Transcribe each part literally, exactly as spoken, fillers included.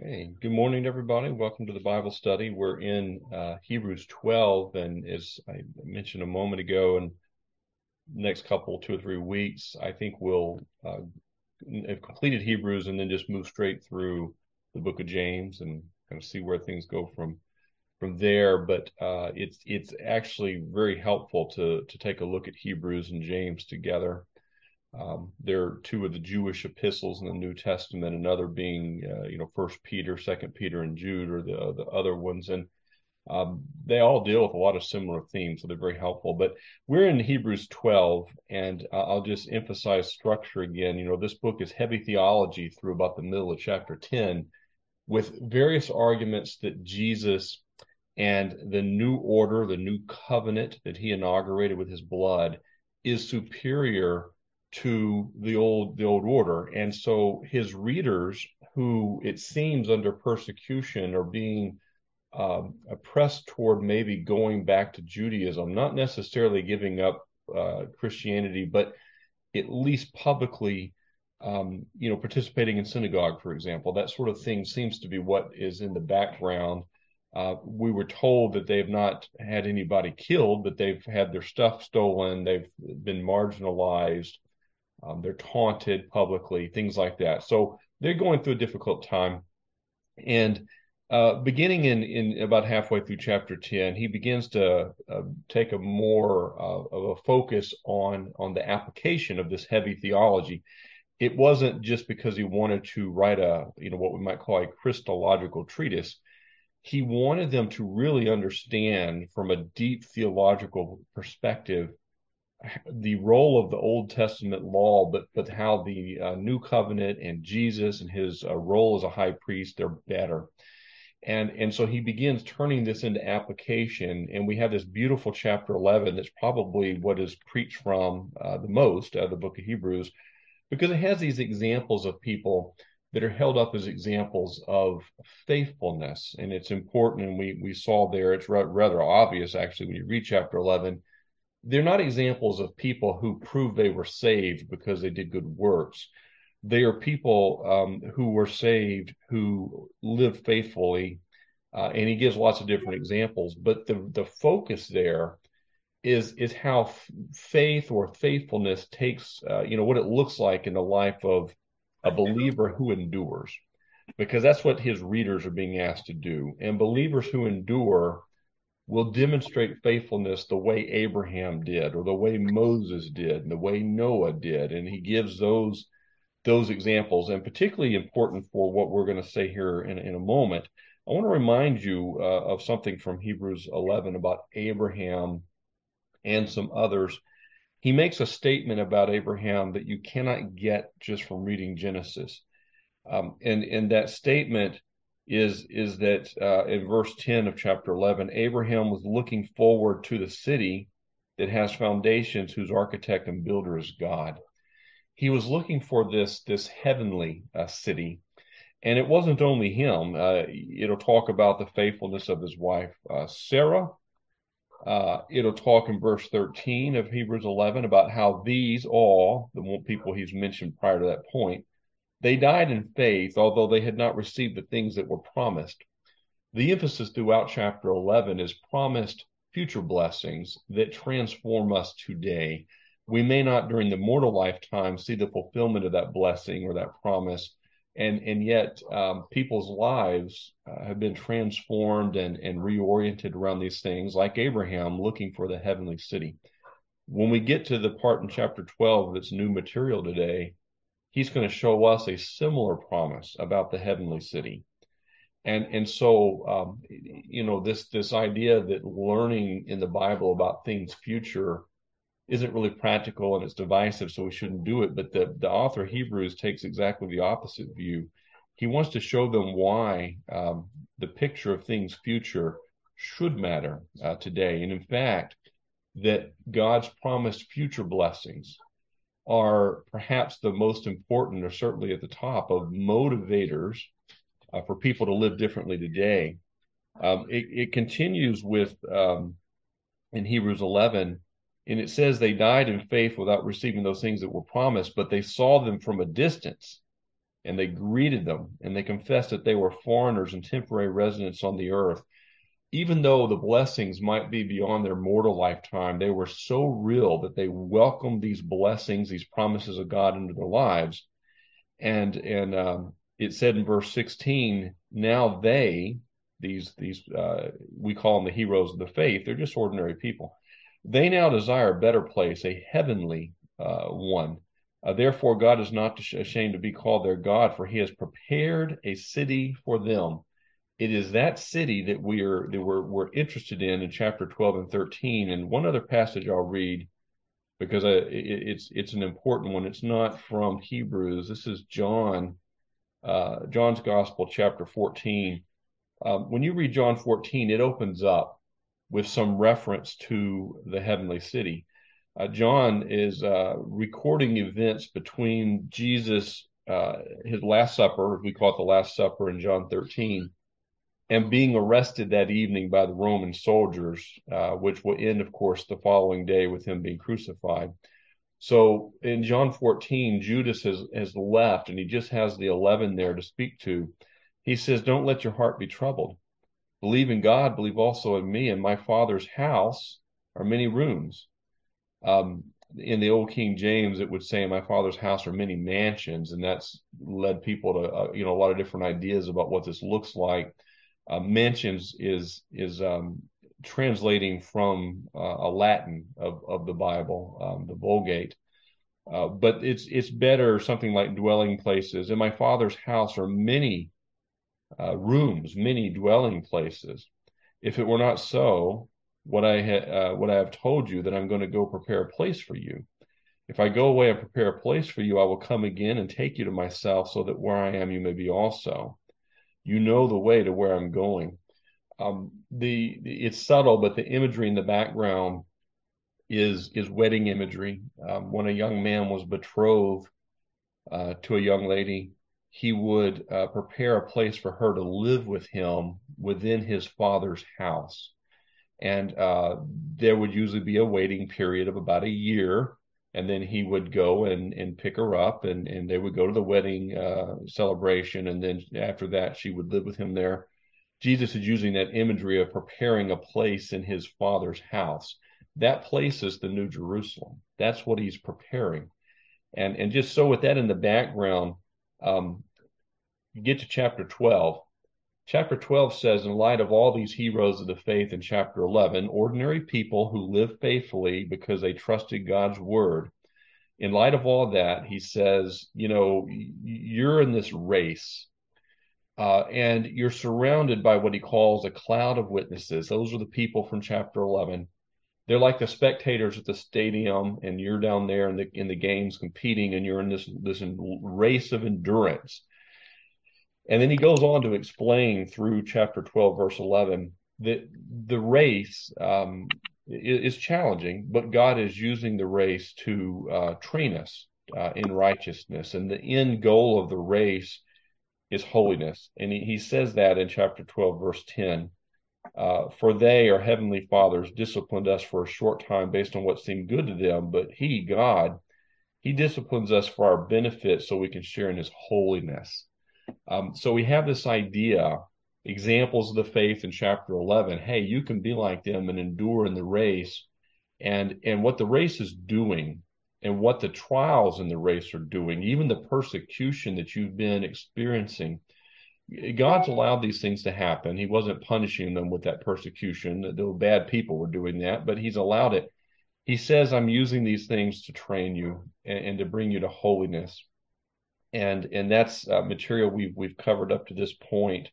Hey, good morning, everybody. Welcome to the Bible study. We're in uh, Hebrews twelve, and as I mentioned a moment ago, in the next couple, two or three weeks, I think we'll uh, have completed Hebrews and then just move straight through the book of James and kind of see where things go from from there. But uh, it's it's actually very helpful to to take a look at Hebrews and James together. Um, they're two of the Jewish epistles in the New Testament, another being, uh, you know, First Peter, Second Peter, and Jude are the the other ones, and um, they all deal with a lot of similar themes, so they're very helpful. But we're in Hebrews twelve, and uh, I'll just emphasize structure again. You know, this book is heavy theology through about the middle of chapter ten, with various arguments that Jesus and the new order, the new covenant that he inaugurated with his blood, is superior to the old the old order. And so his readers, who it seems under persecution or being um, oppressed toward maybe going back to Judaism, not necessarily giving up uh, Christianity, but at least publicly, um, you know, participating in synagogue, for example, that sort of thing seems to be what is in the background. Uh, we were told that they've not had anybody killed, but they've had their stuff stolen, they've been marginalized, um, they're taunted publicly, things like that. So they're going through a difficult time. And uh, beginning in, in about halfway through chapter ten, he begins to uh, take a more uh, of a focus on, on the application of this heavy theology. It wasn't just because he wanted to write a, you know, what we might call a Christological treatise. He wanted them to really understand from a deep theological perspective the role of the Old Testament law, but but how the uh, New Covenant and Jesus and his uh, role as a high priest, they're better. And and so he begins turning this into application, and we have this beautiful chapter eleven that's probably what is preached from uh, the most, uh, the book of Hebrews, because it has these examples of people that are held up as examples of faithfulness. And it's important, and we we saw there, it's rather obvious actually when you read chapter eleven, they're not examples of people who prove they were saved because they did good works. They are people um, who were saved, who lived faithfully, uh, and he gives lots of different examples. But the the focus there is is how f- faith or faithfulness takes, uh, you know, what it looks like in the life of a believer who endures, because that's what his readers are being asked to do. And believers who endure will demonstrate faithfulness the way Abraham did, or the way Moses did, and the way Noah did. And he gives those those examples, and particularly important for what we're going to say here in, in a moment. I want to remind you uh, of something from Hebrews eleven about Abraham and some others. He makes a statement about Abraham that you cannot get just from reading Genesis. Um, and, and that statement is, is that uh, in verse ten of chapter eleven, Abraham was looking forward to the city that has foundations, whose architect and builder is God. He was looking for this, this heavenly uh, city. And it wasn't only him. Uh, it'll talk about the faithfulness of his wife, uh, Sarah. Uh, it'll talk in verse thirteen of Hebrews eleven about how these all, the people he's mentioned prior to that point, they died in faith, although they had not received the things that were promised. The emphasis throughout chapter eleven is promised future blessings that transform us today. We may not during the mortal lifetime see the fulfillment of that blessing or that promise, and and yet um, people's lives uh, have been transformed and and reoriented around these things, like Abraham looking for the heavenly city. When we get to the part in chapter twelve that's new material today, he's going to show us a similar promise about the heavenly city. And and so um, you know, this this idea that learning in the Bible about things future isn't really practical and it's divisive, so we shouldn't do it. But the the author of Hebrews takes exactly the opposite view. He wants to show them why um, the picture of things future should matter uh, today, and in fact, that God's promised future blessings are perhaps the most important, or certainly at the top of motivators uh, for people to live differently today. Um, it, it continues with um, in Hebrews eleven, and it says they died in faith without receiving those things that were promised, but they saw them from a distance. and they greeted them, and they confessed that they were foreigners and temporary residents on the earth. Even though the blessings might be beyond their mortal lifetime, they were so real that they welcomed these blessings, these promises of God into their lives. And and um, it said in verse sixteen, now they, these these uh, we call them the heroes of the faith, they're just ordinary people. They now desire a better place, a heavenly uh, one. Uh, therefore, God is not ashamed to be called their God, for He has prepared a city for them. It is that city that we are that we're, we're interested in in chapter twelve and thirteen. And one other passage I'll read, because I, it, it's it's an important one. It's not from Hebrews. This is John, uh, John's Gospel, chapter fourteen. Um, when you read John fourteen, it opens up with some reference to the heavenly city. Uh, John is uh, recording events between Jesus, uh, his Last Supper, we call it the Last Supper in John thirteen, and being arrested that evening by the Roman soldiers, uh, which will end, of course, the following day with him being crucified. So in John fourteen, Judas has, has left, and he just has the eleven there to speak to. He says, don't let your heart be troubled. Believe in God, believe also in me. In my Father's house are many rooms. Um, in the old King James, it would say, in my Father's house are many mansions, and that's led people to, uh, you know, a lot of different ideas about what this looks like. Uh, mansions is is um, translating from uh, a Latin of, of the Bible, um, the Vulgate. Uh, but it's it's better something like dwelling places. In my Father's house are many uh, rooms, many dwelling places. If it were not so, what I ha- uh, what I have told you, that I'm going to go prepare a place for you. If I go away and prepare a place for you, I will come again and take you to myself, so that where I am, you may be also. You know the way to where I'm going. Um, the, the it's subtle, but the imagery in the background is is wedding imagery. Um, when a young man was betrothed uh, to a young lady, he would uh, prepare a place for her to live with him within his father's house. And uh, there would usually be a waiting period of about a year. And then he would go and, and pick her up, and, and they would go to the wedding uh, celebration. And then after that, she would live with him there. Jesus is using that imagery of preparing a place in his Father's house. That place is the New Jerusalem. That's what he's preparing. And, and just so with that in the background, um, you get to chapter twelve. Chapter twelve says, in light of all these heroes of the faith in chapter eleven, ordinary people who live faithfully because they trusted God's word. In light of all that, he says, you know, you're in this race, uh, and you're surrounded by what he calls a cloud of witnesses. Those are the people from chapter eleven. They're like the spectators at the stadium, and you're down there in the in the games competing, and you're in this this race of endurance. And then he goes on to explain through chapter twelve, verse eleven, that the race um, is challenging, but God is using the race to uh, train us uh, in righteousness. And the end goal of the race is holiness. And he, he says that in chapter twelve, verse ten. Uh, for they, our heavenly fathers, disciplined us for a short time based on what seemed good to them, but he, God, he disciplines us for our benefit so we can share in his holiness. Um, so we have this idea, examples of the faith in chapter eleven. Hey, you can be like them and endure in the race. And, and what the race is doing, and what the trials in the race are doing, even the persecution that you've been experiencing, God's allowed these things to happen. He wasn't punishing them with that persecution. The bad people were doing that, but he's allowed it. He says, I'm using these things to train you and, and to bring you to holiness. And and that's uh, material we've we've covered up to this point.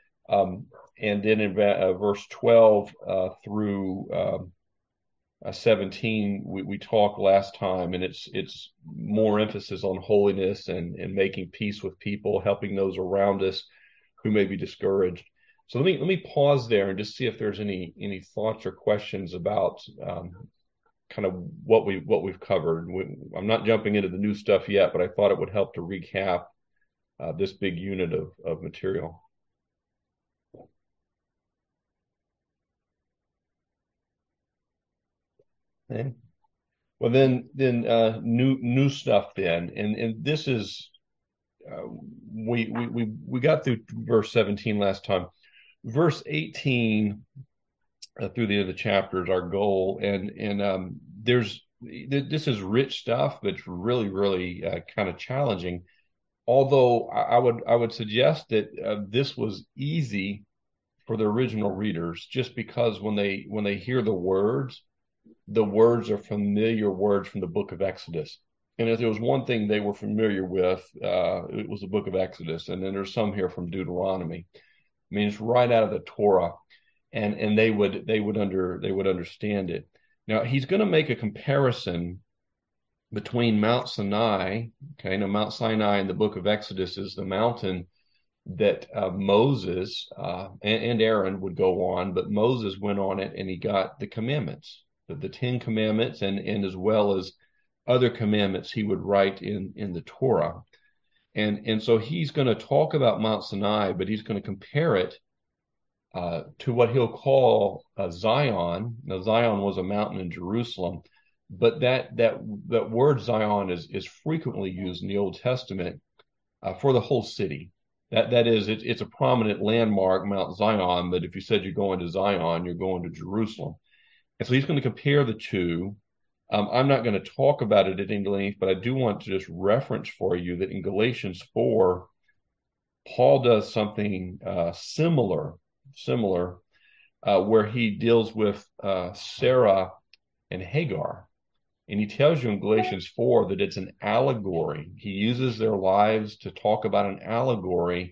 Um, and then in uh, verse twelve uh, through um, uh, seventeen, we, we talked last time, and it's it's more emphasis on holiness and and making peace with people, helping those around us who may be discouraged. So let me let me pause there and just see if there's any any thoughts or questions about um, kind of what we what we've covered. We, I'm not jumping into the new stuff yet, but I thought it would help to recap uh, this big unit of of material. Okay. Well, then then uh, new new stuff then, and and this is uh, we, we we we got through verse seventeen last time. Verse eighteen uh, through the end of the chapter is our goal, and and um, there's this is rich stuff, but it's really really uh, kind of challenging. Although I, I would I would suggest that uh, this was easy for the original readers, just because when they when they hear the words, the words are familiar words from the book of Exodus. And if there was one thing they were familiar with, uh, it was the book of Exodus. And then there's some here from Deuteronomy. I mean, it's right out of the Torah, and and they would they would under they would understand it. Now he's going to make a comparison between Mount Sinai. Okay, now Mount Sinai in the book of Exodus is the mountain that uh, Moses uh, and, and Aaron would go on, but Moses went on it and he got the commandments, the, the Ten Commandments, and and as well as other commandments he would write in in the Torah. And and so he's going to talk about Mount Sinai, but he's going to compare it uh, to what he'll call uh, Zion. Now, Zion was a mountain in Jerusalem, but that that that word Zion is is frequently used in the Old Testament uh, for the whole city. That that is, it, it's a prominent landmark, Mount Zion. But if you said you're going to Zion, you're going to Jerusalem. And so he's going to compare the two. Um, I'm not going to talk about it at any length, but I do want to just reference for you that in Galatians four, Paul does something uh, similar, similar, uh, where he deals with uh, Sarah and Hagar. And he tells you in Galatians four that it's an allegory. He uses their lives to talk about an allegory.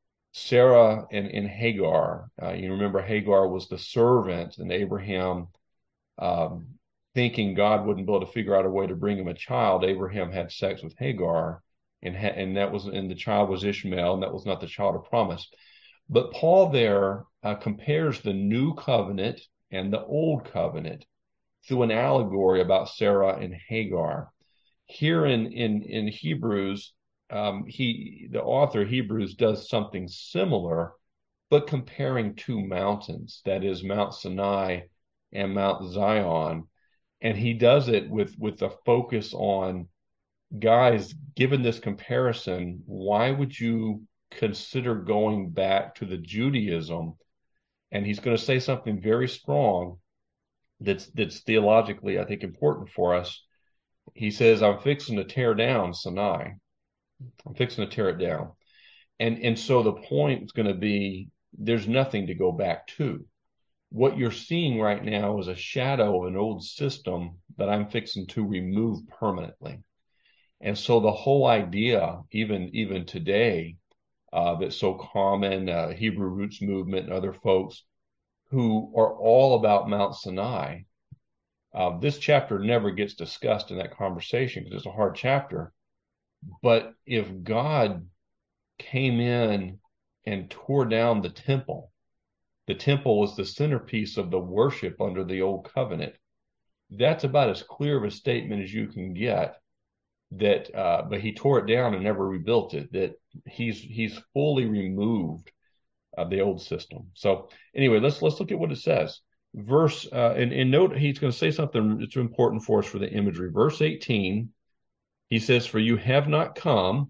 Sarah and, and Hagar. Uh, you remember Hagar was the servant, and Abraham, um, thinking God wouldn't be able to figure out a way to bring him a child, Abraham had sex with Hagar, and ha- and that was and the child was Ishmael, and that was not the child of promise. But Paul there uh, compares the new covenant and the old covenant through an allegory about Sarah and Hagar. Here in in in Hebrews, um, he the author of Hebrews does something similar, but comparing two mountains, that is Mount Sinai and Mount Zion. And he does it with with a focus on, guys, given this comparison, why would you consider going back to the Judaism? And he's going to say something very strong that's that's theologically, I think, important for us. He says, I'm fixing to tear down Sinai. I'm fixing to tear it down. And and so the point is going to be, there's nothing to go back to. What you're seeing right now is a shadow of an old system that I'm fixing to remove permanently. And so the whole idea, even even today, uh, that's so common, uh, Hebrew Roots Movement and other folks who are all about Mount Sinai, uh, this chapter never gets discussed in that conversation because it's a hard chapter. But if God came in and tore down the temple, the temple was the centerpiece of the worship under the old covenant. That's about as clear of a statement as you can get. That, uh, but he tore it down and never rebuilt it. That he's he's fully removed uh, the old system. So anyway, let's let's look at what it says. Verse uh, and, and note he's going to say something that's important for us for the imagery. Verse eighteen, he says, "For you have not come,"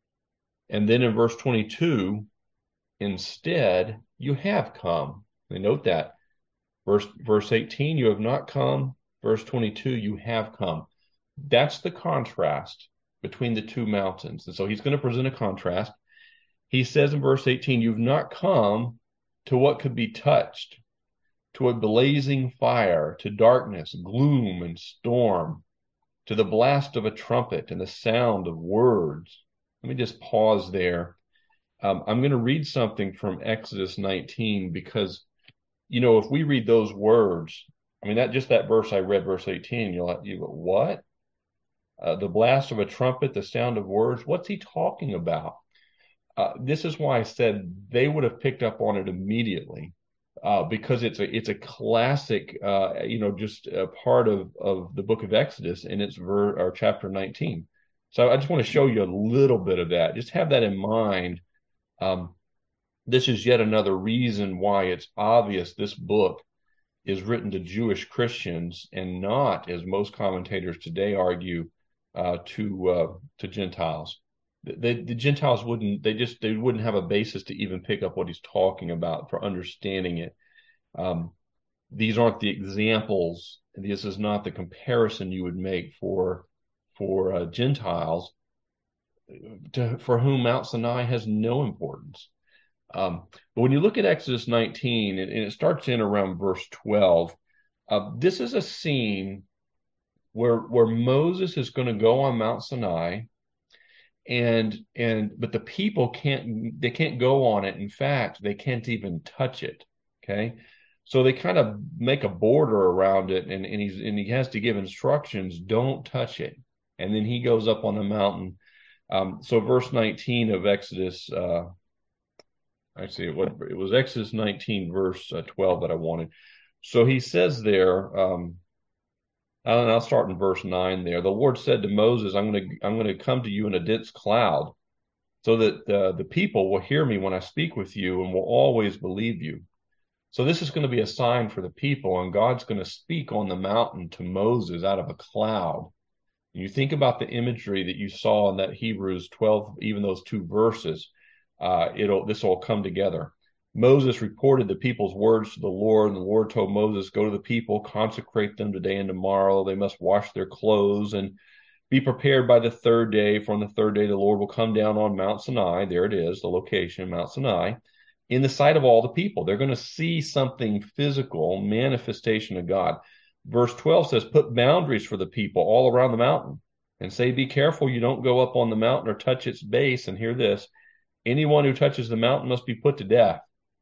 and then in verse twenty-two, instead you have come. And note that verse verse eighteen, you have not come. Verse twenty-two, you have come. That's the contrast between the two mountains. And so he's going to present a contrast. He says in verse eighteen, you've not come to what could be touched, to a blazing fire, to darkness, gloom, and storm, to the blast of a trumpet and the sound of words. Let me just pause there. Um, I'm going to read something from Exodus nineteen because, you know, if we read those words, I mean, that just that verse I read, verse eighteen, you'll you go, what? Uh, the blast of a trumpet, the sound of words. What's he talking about? Uh, this is why I said they would have picked up on it immediately, uh, because it's a it's a classic, uh, you know, just a part of of the book of Exodus, and it's ver or chapter nineteen. So I just want to show you a little bit of that. Just have that in mind. Um, this is yet another reason why it's obvious this book is written to Jewish Christians and not, as most commentators today argue, uh, to uh, to Gentiles. the, the Gentiles wouldn't, they just, they wouldn't have a basis to even pick up what he's talking about for understanding it. Um, these aren't the examples. This is not the comparison you would make for, for uh, Gentiles to, for whom Mount Sinai has no importance. Um, but when you look at Exodus nineteen, and, and it starts in around verse twelve, uh, this is a scene where where Moses is going to go on Mount Sinai, and and but the people can't they can't go on it. In fact, they can't even touch it. Okay, so they kind of make a border around it, and and he's and he has to give instructions: don't touch it. And then he goes up on the mountain. Um, so verse nineteen of Exodus. Uh, Actually, it was, it was Exodus nineteen, verse uh, twelve that I wanted. So he says there, um, and I'll start in verse nine there. The Lord said to Moses, I'm going to I'm going to come to you in a dense cloud so that uh, the people will hear me when I speak with you and will always believe you. So this is going to be a sign for the people, and God's going to speak on the mountain to Moses out of a cloud. And you think about the imagery that you saw in that Hebrews twelve, even those two verses. Uh, it'll this will come together. Moses reported the people's words to the Lord, and the Lord told Moses, "Go to the people, consecrate them today and tomorrow. They must wash their clothes and be prepared by the third day. For on the third day, the Lord will come down on Mount Sinai." There it is, the location, Mount Sinai, in the sight of all the people. They're going to see something physical, manifestation of God. Verse twelve says, "Put boundaries for the people all around the mountain, and say, be careful you don't go up on the mountain or touch its base." And hear this: anyone who touches the mountain must be put to death.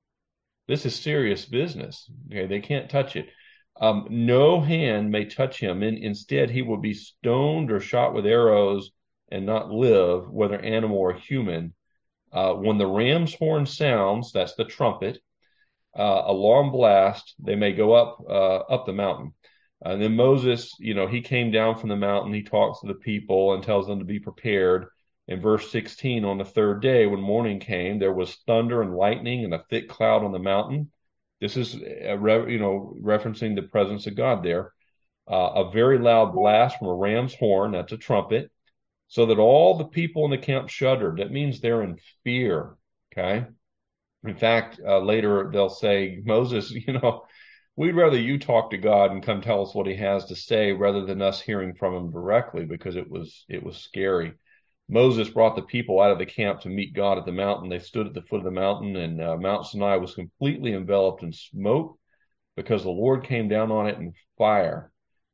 This is serious business. Okay, they can't touch it. Um, no hand may touch him. And instead, he will be stoned or shot with arrows and not live, whether animal or human. Uh, when the ram's horn sounds, that's the trumpet, uh, alarm blast, they may go up uh, up the mountain. And then Moses, you know, he came down from the mountain. He talks to the people and tells them to be prepared. In verse sixteen, on the third day, when morning came, there was thunder and lightning and a thick cloud on the mountain. This is, a re- you know, referencing the presence of God there. Uh, a very loud blast from a ram's horn, that's a trumpet, so that all the people in the camp shuddered. That means they're in fear, okay? In fact, uh, later they'll say, Moses, you know, we'd rather you talk to God and come tell us what he has to say rather than us hearing from him directly, because it was it was scary. Moses brought the people out of the camp to meet God at the mountain. They stood at the foot of the mountain, and uh, Mount Sinai was completely enveloped in smoke because the Lord came down on it in fire.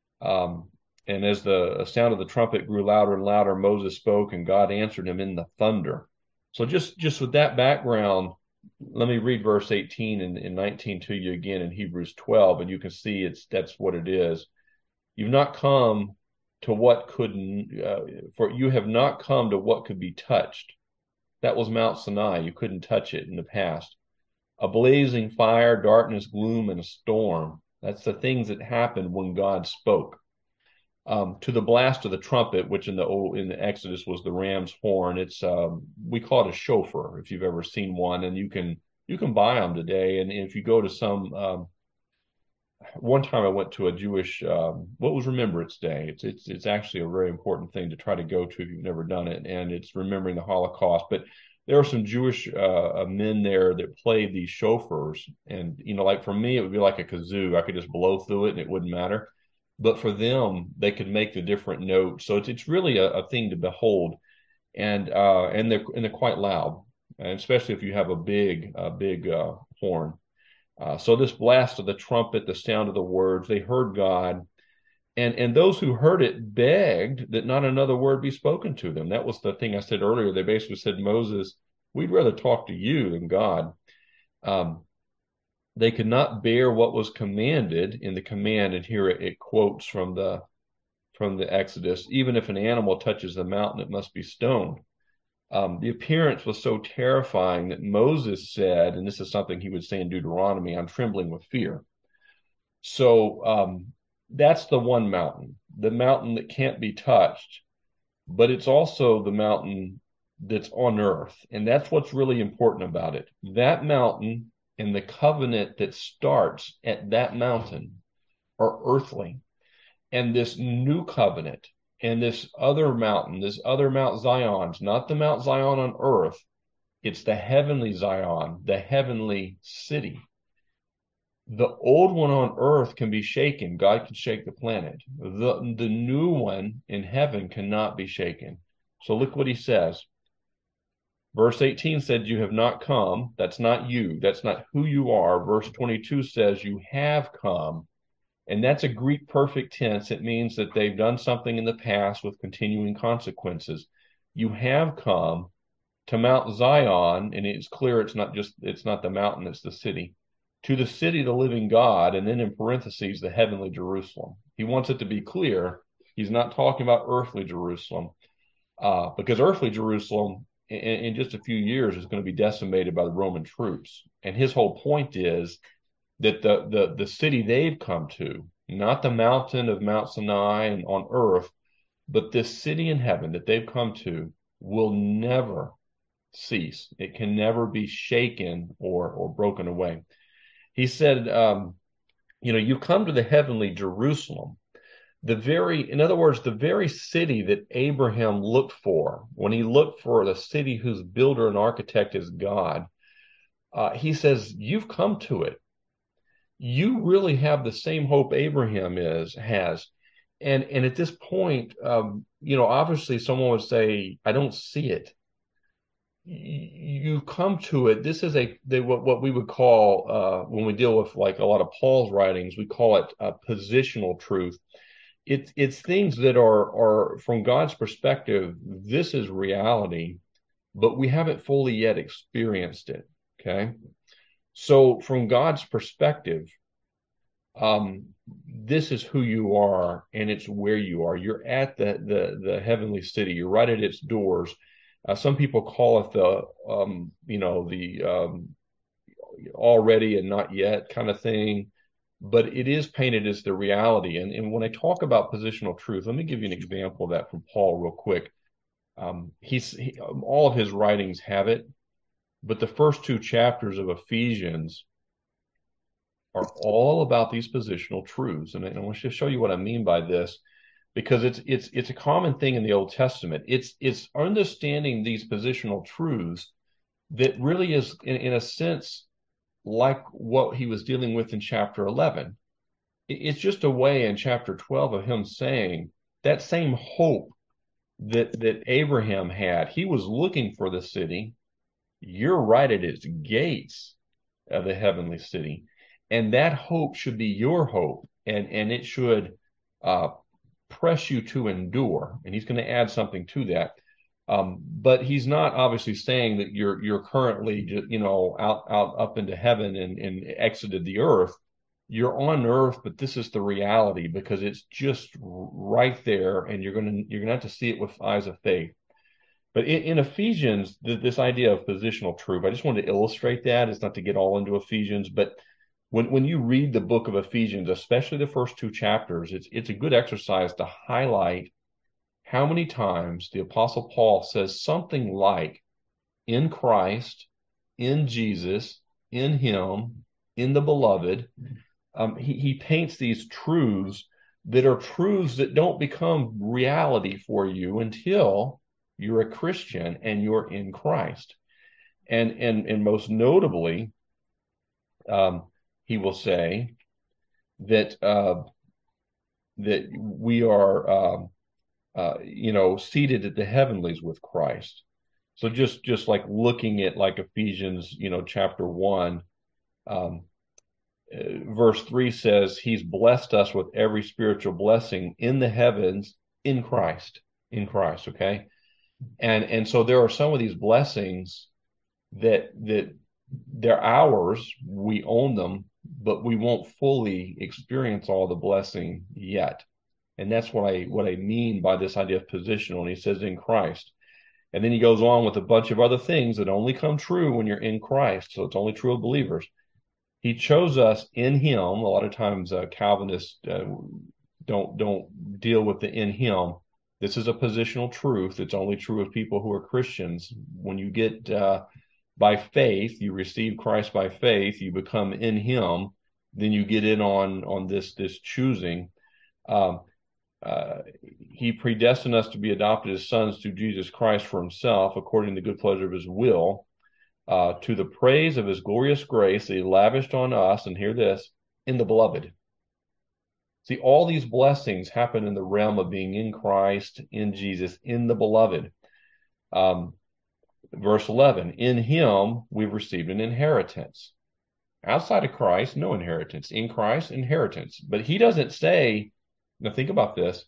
Um, and as the sound of the trumpet grew louder and louder, Moses spoke, and God answered him in the thunder. So just, just with that background, let me read verse eighteen and, and nineteen to you again in Hebrews twelve, and you can see it's that's what it is. You've not come to what couldn't, uh, for you have not come to what could be touched. That was Mount Sinai. You couldn't touch it in the past. A blazing fire, darkness, gloom, and a storm. That's the things that happened when God spoke. Um, to the blast of the trumpet, which in the old, in the Exodus was the ram's horn. It's um, we call it a shofar if you've ever seen one, and you can you can buy them today. And if you go to some um, one time I went to a Jewish, um, what was Remembrance Day? It's, it's, it's actually a very important thing to try to go to if you've never done it. And it's remembering the Holocaust. But there were some Jewish uh, men there that played these shofars. And, you know, like for me, it would be like a kazoo. I could just blow through it and it wouldn't matter. But for them, they could make the different notes. So it's, it's really a, a thing to behold. And, uh, and they're, and they're quite loud, and especially if you have a big, a big uh, horn. Uh, so this blast of the trumpet, the sound of the words, they heard God. And, and those who heard it begged that not another word be spoken to them. That was the thing I said earlier. They basically said, Moses, we'd rather talk to you than God. Um, they could not bear what was commanded in the command. And here it, it quotes from the, from the Exodus, even if an animal touches the mountain, it must be stoned. Um, the appearance was so terrifying that Moses said, and this is something he would say in Deuteronomy, I'm trembling with fear. So um, that's the one mountain, the mountain that can't be touched, but it's also the mountain that's on earth. And that's what's really important about it. That mountain and the covenant that starts at that mountain are earthly. And this new covenant and this other mountain, this other Mount Zion's not the Mount Zion on earth. It's the heavenly Zion, the heavenly city. The old one on earth can be shaken. God can shake the planet. The, the new one in heaven cannot be shaken. So look what he says. Verse eighteen said, you have not come. That's not you. That's not who you are. Verse twenty-two says, you have come. And that's a Greek perfect tense. It means that they've done something in the past with continuing consequences. You have come to Mount Zion, and it's clear it's not just, it's not the mountain, it's the city. To the city of the living God, and then in parentheses, the heavenly Jerusalem. He wants it to be clear. He's not talking about earthly Jerusalem, uh, because earthly Jerusalem in, in just a few years is going to be decimated by the Roman troops. And his whole point is that the, the, the city they've come to, not the mountain of Mount Sinai and on earth, but this city in heaven that they've come to will never cease. It can never be shaken or, or broken away. He said, um, you know, you come to the heavenly Jerusalem, the very, in other words, the very city that Abraham looked for when he looked for the city whose builder and architect is God. Uh, he says, you've come to it. You really have the same hope Abraham is has. And, and at this point, um, you know, obviously someone would say, I don't see it. You come to it. This is a they, what what we would call uh, when we deal with like a lot of Paul's writings, we call it a positional truth. It's it's things that are are from God's perspective. This is reality, but we haven't fully yet experienced it. Okay, so from God's perspective, um, this is who you are, and it's where you are. You're at the the the heavenly city. You're right at its doors. Uh, some people call it the, um, you know, the um, already and not yet kind of thing, but it is painted as the reality. And, and when I talk about positional truth, let me give you an example of that from Paul real quick. Um, he's he, all of his writings have it, but the first two chapters of Ephesians are all about these positional truths. And I, I want to show you what I mean by this, because it's it's it's a common thing in the Old Testament. It's it's understanding these positional truths that really is, in, in a sense, like what he was dealing with in chapter eleven. It's just a way in chapter twelve of him saying that same hope that that Abraham had. He was looking for the city. You're right at its gates of the heavenly city, and that hope should be your hope, and and it should uh, press you to endure. And he's going to add something to that. Um, but he's not obviously saying that you're you're currently, you know, out out up into heaven and, and exited the earth. You're on earth, but this is the reality, because it's just right there, and you're gonna you're gonna have to see it with eyes of faith. But in, in Ephesians, th- this idea of positional truth, I just wanted to illustrate that. It's not to get all into Ephesians, but when when you read the book of Ephesians, especially the first two chapters, it's it's a good exercise to highlight how many times the Apostle Paul says something like, in Christ, in Jesus, in him, in the beloved. Um, he, he paints these truths that are truths that don't become reality for you until you're a Christian and you're in Christ. And, and, and most notably, um, he will say that, uh, that we are, um, uh, you know, seated at the heavenlies with Christ. So just, just like looking at like Ephesians, you know, chapter one, um, uh, verse three says, he's blessed us with every spiritual blessing in the heavens in Christ, in Christ. Okay. And, and so there are some of these blessings that, that they're ours. We own them, but we won't fully experience all the blessing yet. And that's what I what I mean by this idea of positional. And he says in Christ. And then he goes on with a bunch of other things that only come true when you're in Christ. So it's only true of believers. He chose us in him. A lot of times uh, Calvinists uh, don't don't deal with the in him. This is a positional truth. It's only true of people who are Christians. When you get uh, by faith, you receive Christ by faith, you become in him, then you get in on on this this choosing. Um, Uh, he predestined us to be adopted as sons through Jesus Christ for himself, according to the good pleasure of his will, uh, to the praise of his glorious grace that he lavished on us, and hear this, in the beloved. See, all these blessings happen in the realm of being in Christ, in Jesus, in the beloved. Um, verse eleven, in him we've received an inheritance. Outside of Christ, no inheritance. In Christ, inheritance. But he doesn't say, now think about this,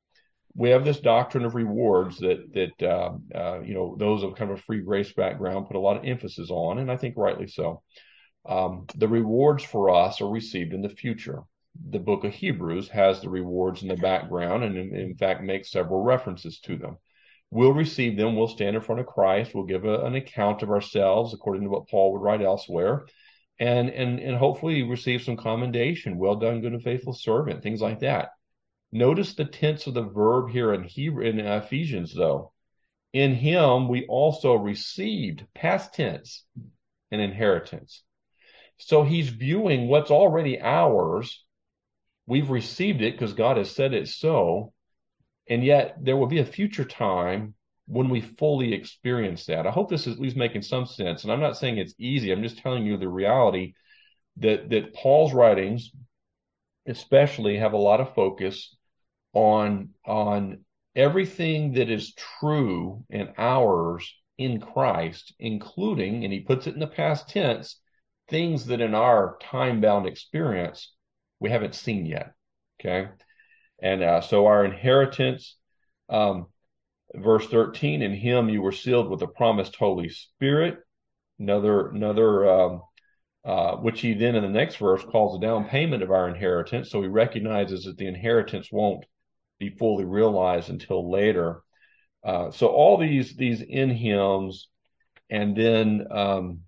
we have this doctrine of rewards that, that uh, uh, you know, those of kind of a free grace background put a lot of emphasis on, and I think rightly so. Um, the rewards for us are received in the future. The book of Hebrews has the rewards in the background and in, in fact makes several references to them. We'll receive them. We'll stand in front of Christ. We'll give a, an account of ourselves according to what Paul would write elsewhere, and and and hopefully receive some commendation. Well done, good and faithful servant, things like that. Notice the tense of the verb here in Hebrew, in Ephesians, though. In him we also received, past tense, an inheritance. So he's viewing what's already ours. We've received it because God has said it so. And yet there will be a future time when we fully experience that. I hope this is at least making some sense. And I'm not saying it's easy. I'm just telling you the reality that, that Paul's writings especially have a lot of focus on, on everything that is true and ours in Christ, including, and he puts it in the past tense, things that in our time-bound experience we haven't seen yet. Okay. And uh, so our inheritance, um, verse thirteen, in him you were sealed with the promised Holy Spirit, another, another, um, uh, which he then in the next verse calls a down payment of our inheritance. So he recognizes that the inheritance won't be fully realized until later. Uh, so all these, these in hymns, and then, um,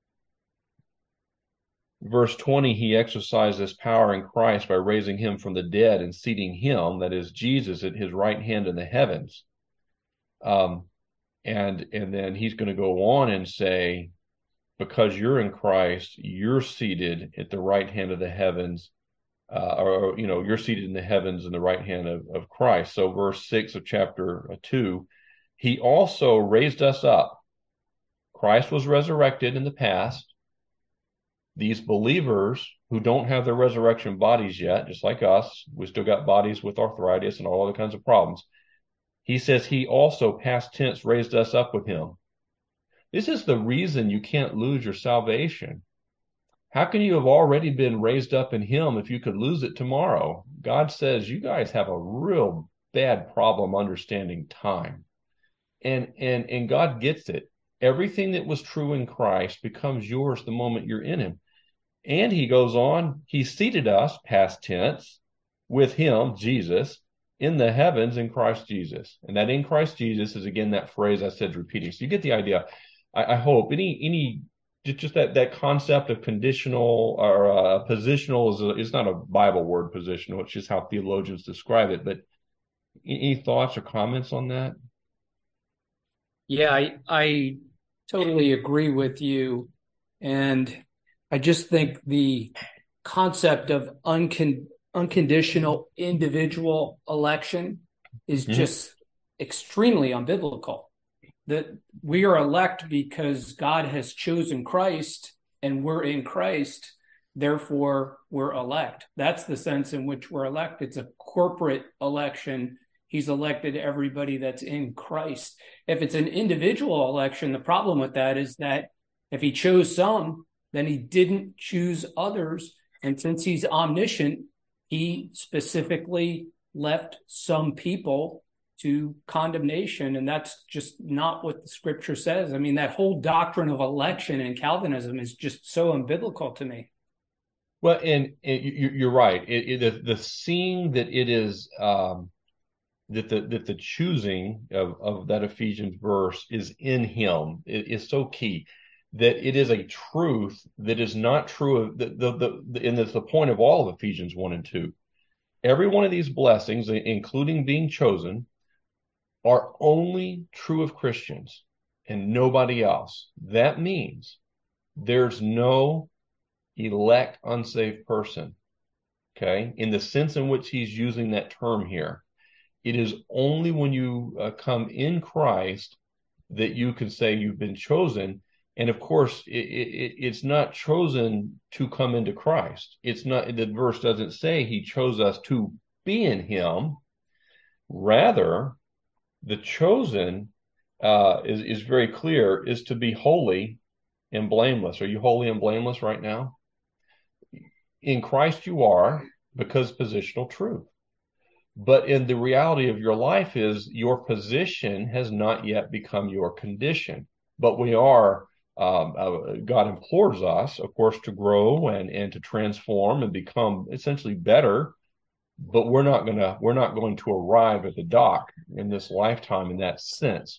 verse twenty, he exercised this power in Christ by raising him from the dead and seating him, that is Jesus, at his right hand in the heavens. Um, and, and then he's going to go on and say, because you're in Christ, you're seated at the right hand of the heavens, uh, or, you know, you're seated in the heavens in the right hand of, of Christ. So verse six of chapter two, he also raised us up. Christ was resurrected in the past. These believers who don't have their resurrection bodies yet, just like us, we still got bodies with arthritis and all other kinds of problems. He says he also, past tense, raised us up with him. This is the reason you can't lose your salvation. How can you have already been raised up in him if you could lose it tomorrow? God says you guys have a real bad problem understanding time. And, and, and God gets it. Everything that was true in Christ becomes yours the moment you're in him. And he goes on, he seated us, past tense, with him, Jesus, in the heavens in Christ Jesus. And that in Christ Jesus is, again, that phrase I said repeating. So you get the idea. I, I hope any, any, just that, that concept of conditional or uh, positional is, a, is not a Bible word, positional. It's just how theologians describe it. But any thoughts or comments on that? Yeah, I, I totally agree with you. And I just think the concept of uncon- unconditional individual election is Mm-hmm. just extremely unbiblical. That we are elect because God has chosen Christ and we're in Christ, therefore we're elect. That's the sense in which we're elect. It's a corporate election. He's elected everybody that's in Christ. If it's an individual election, the problem with that is that if he chose some, then he didn't choose others. And since he's omniscient, he specifically left some people to condemnation. And that's just not what the scripture says. I mean, that whole doctrine of election in Calvinism is just so unbiblical to me. Well, and, and you're right. It, it, the, the seeing that it is, um, that the that the choosing of, of that Ephesians verse is in him is so key, that it is a truth that is not true of the, the, the and it's the point of all of Ephesians one and two. Every one of these blessings, including being chosen, are only true of Christians and nobody else. That means there's no elect unsaved person, okay, in the sense in which he's using that term here. It is only when you uh, come in Christ that you can say you've been chosen. And of course, it, it, it's not chosen to come into Christ. It's not, the verse doesn't say he chose us to be in him. Rather, the chosen uh, is, is very clear, is to be holy and blameless. Are you holy and blameless right now? In Christ you are, because positional truth. But in the reality of your life is your position has not yet become your condition. But we are, um, uh, God implores us, of course, to grow and, and to transform and become essentially better. But we're not gonna we're not going to arrive at the dock in this lifetime in that sense.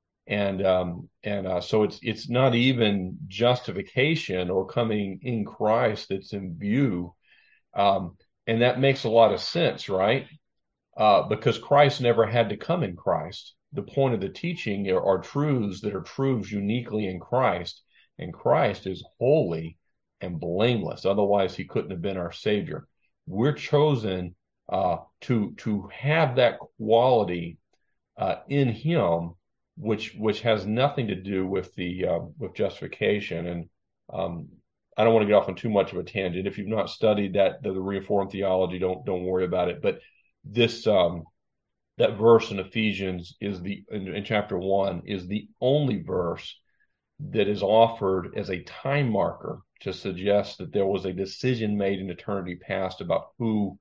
And um, and uh, so it's it's not even justification or coming in Christ that's in view. Um, and that makes a lot of sense, right? Uh, because Christ never had to come in Christ. The point of the teaching are, are truths that are truths uniquely in Christ, and Christ is holy and blameless. Otherwise, he couldn't have been our Savior. We're chosen uh, to to have that quality uh, in Him, which which has nothing to do with the uh, with justification. And um, I don't want to get off on too much of a tangent. If you've not studied that the, the Reformed theology, don't don't worry about it. But this um, that verse in Ephesians is the in, in chapter one is the only verse that is offered as a time marker to suggest that there was a decision made in eternity past about who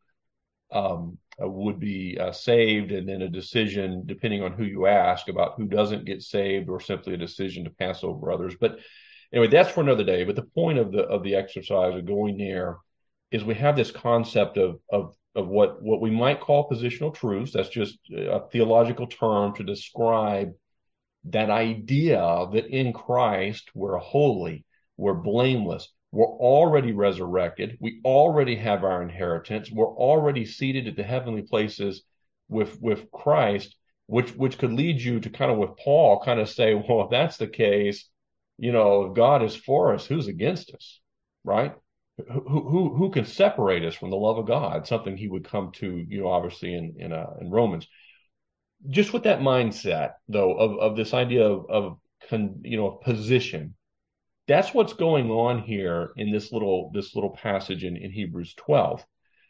um, would be uh, saved, and then a decision, depending on who you ask, about who doesn't get saved, or simply a decision to pass over others. But anyway, that's for another day. But the point of the of the exercise of going there is we have this concept of of of what what we might call positional truths. That's just a theological term to describe that idea that in Christ we're holy, we're blameless, we're already resurrected, we already have our inheritance, we're already seated at the heavenly places with with Christ, which which could lead you to kind of with Paul kind of say, well, if that's the case, you know, if God is for us, who's against us, right? Who who who can separate us from the love of God? Something he would come to, you know, obviously in in, uh, in Romans. Just with that mindset, though, of of this idea of of con, you know position. That's what's going on here in this little this little passage in, in Hebrews twelve.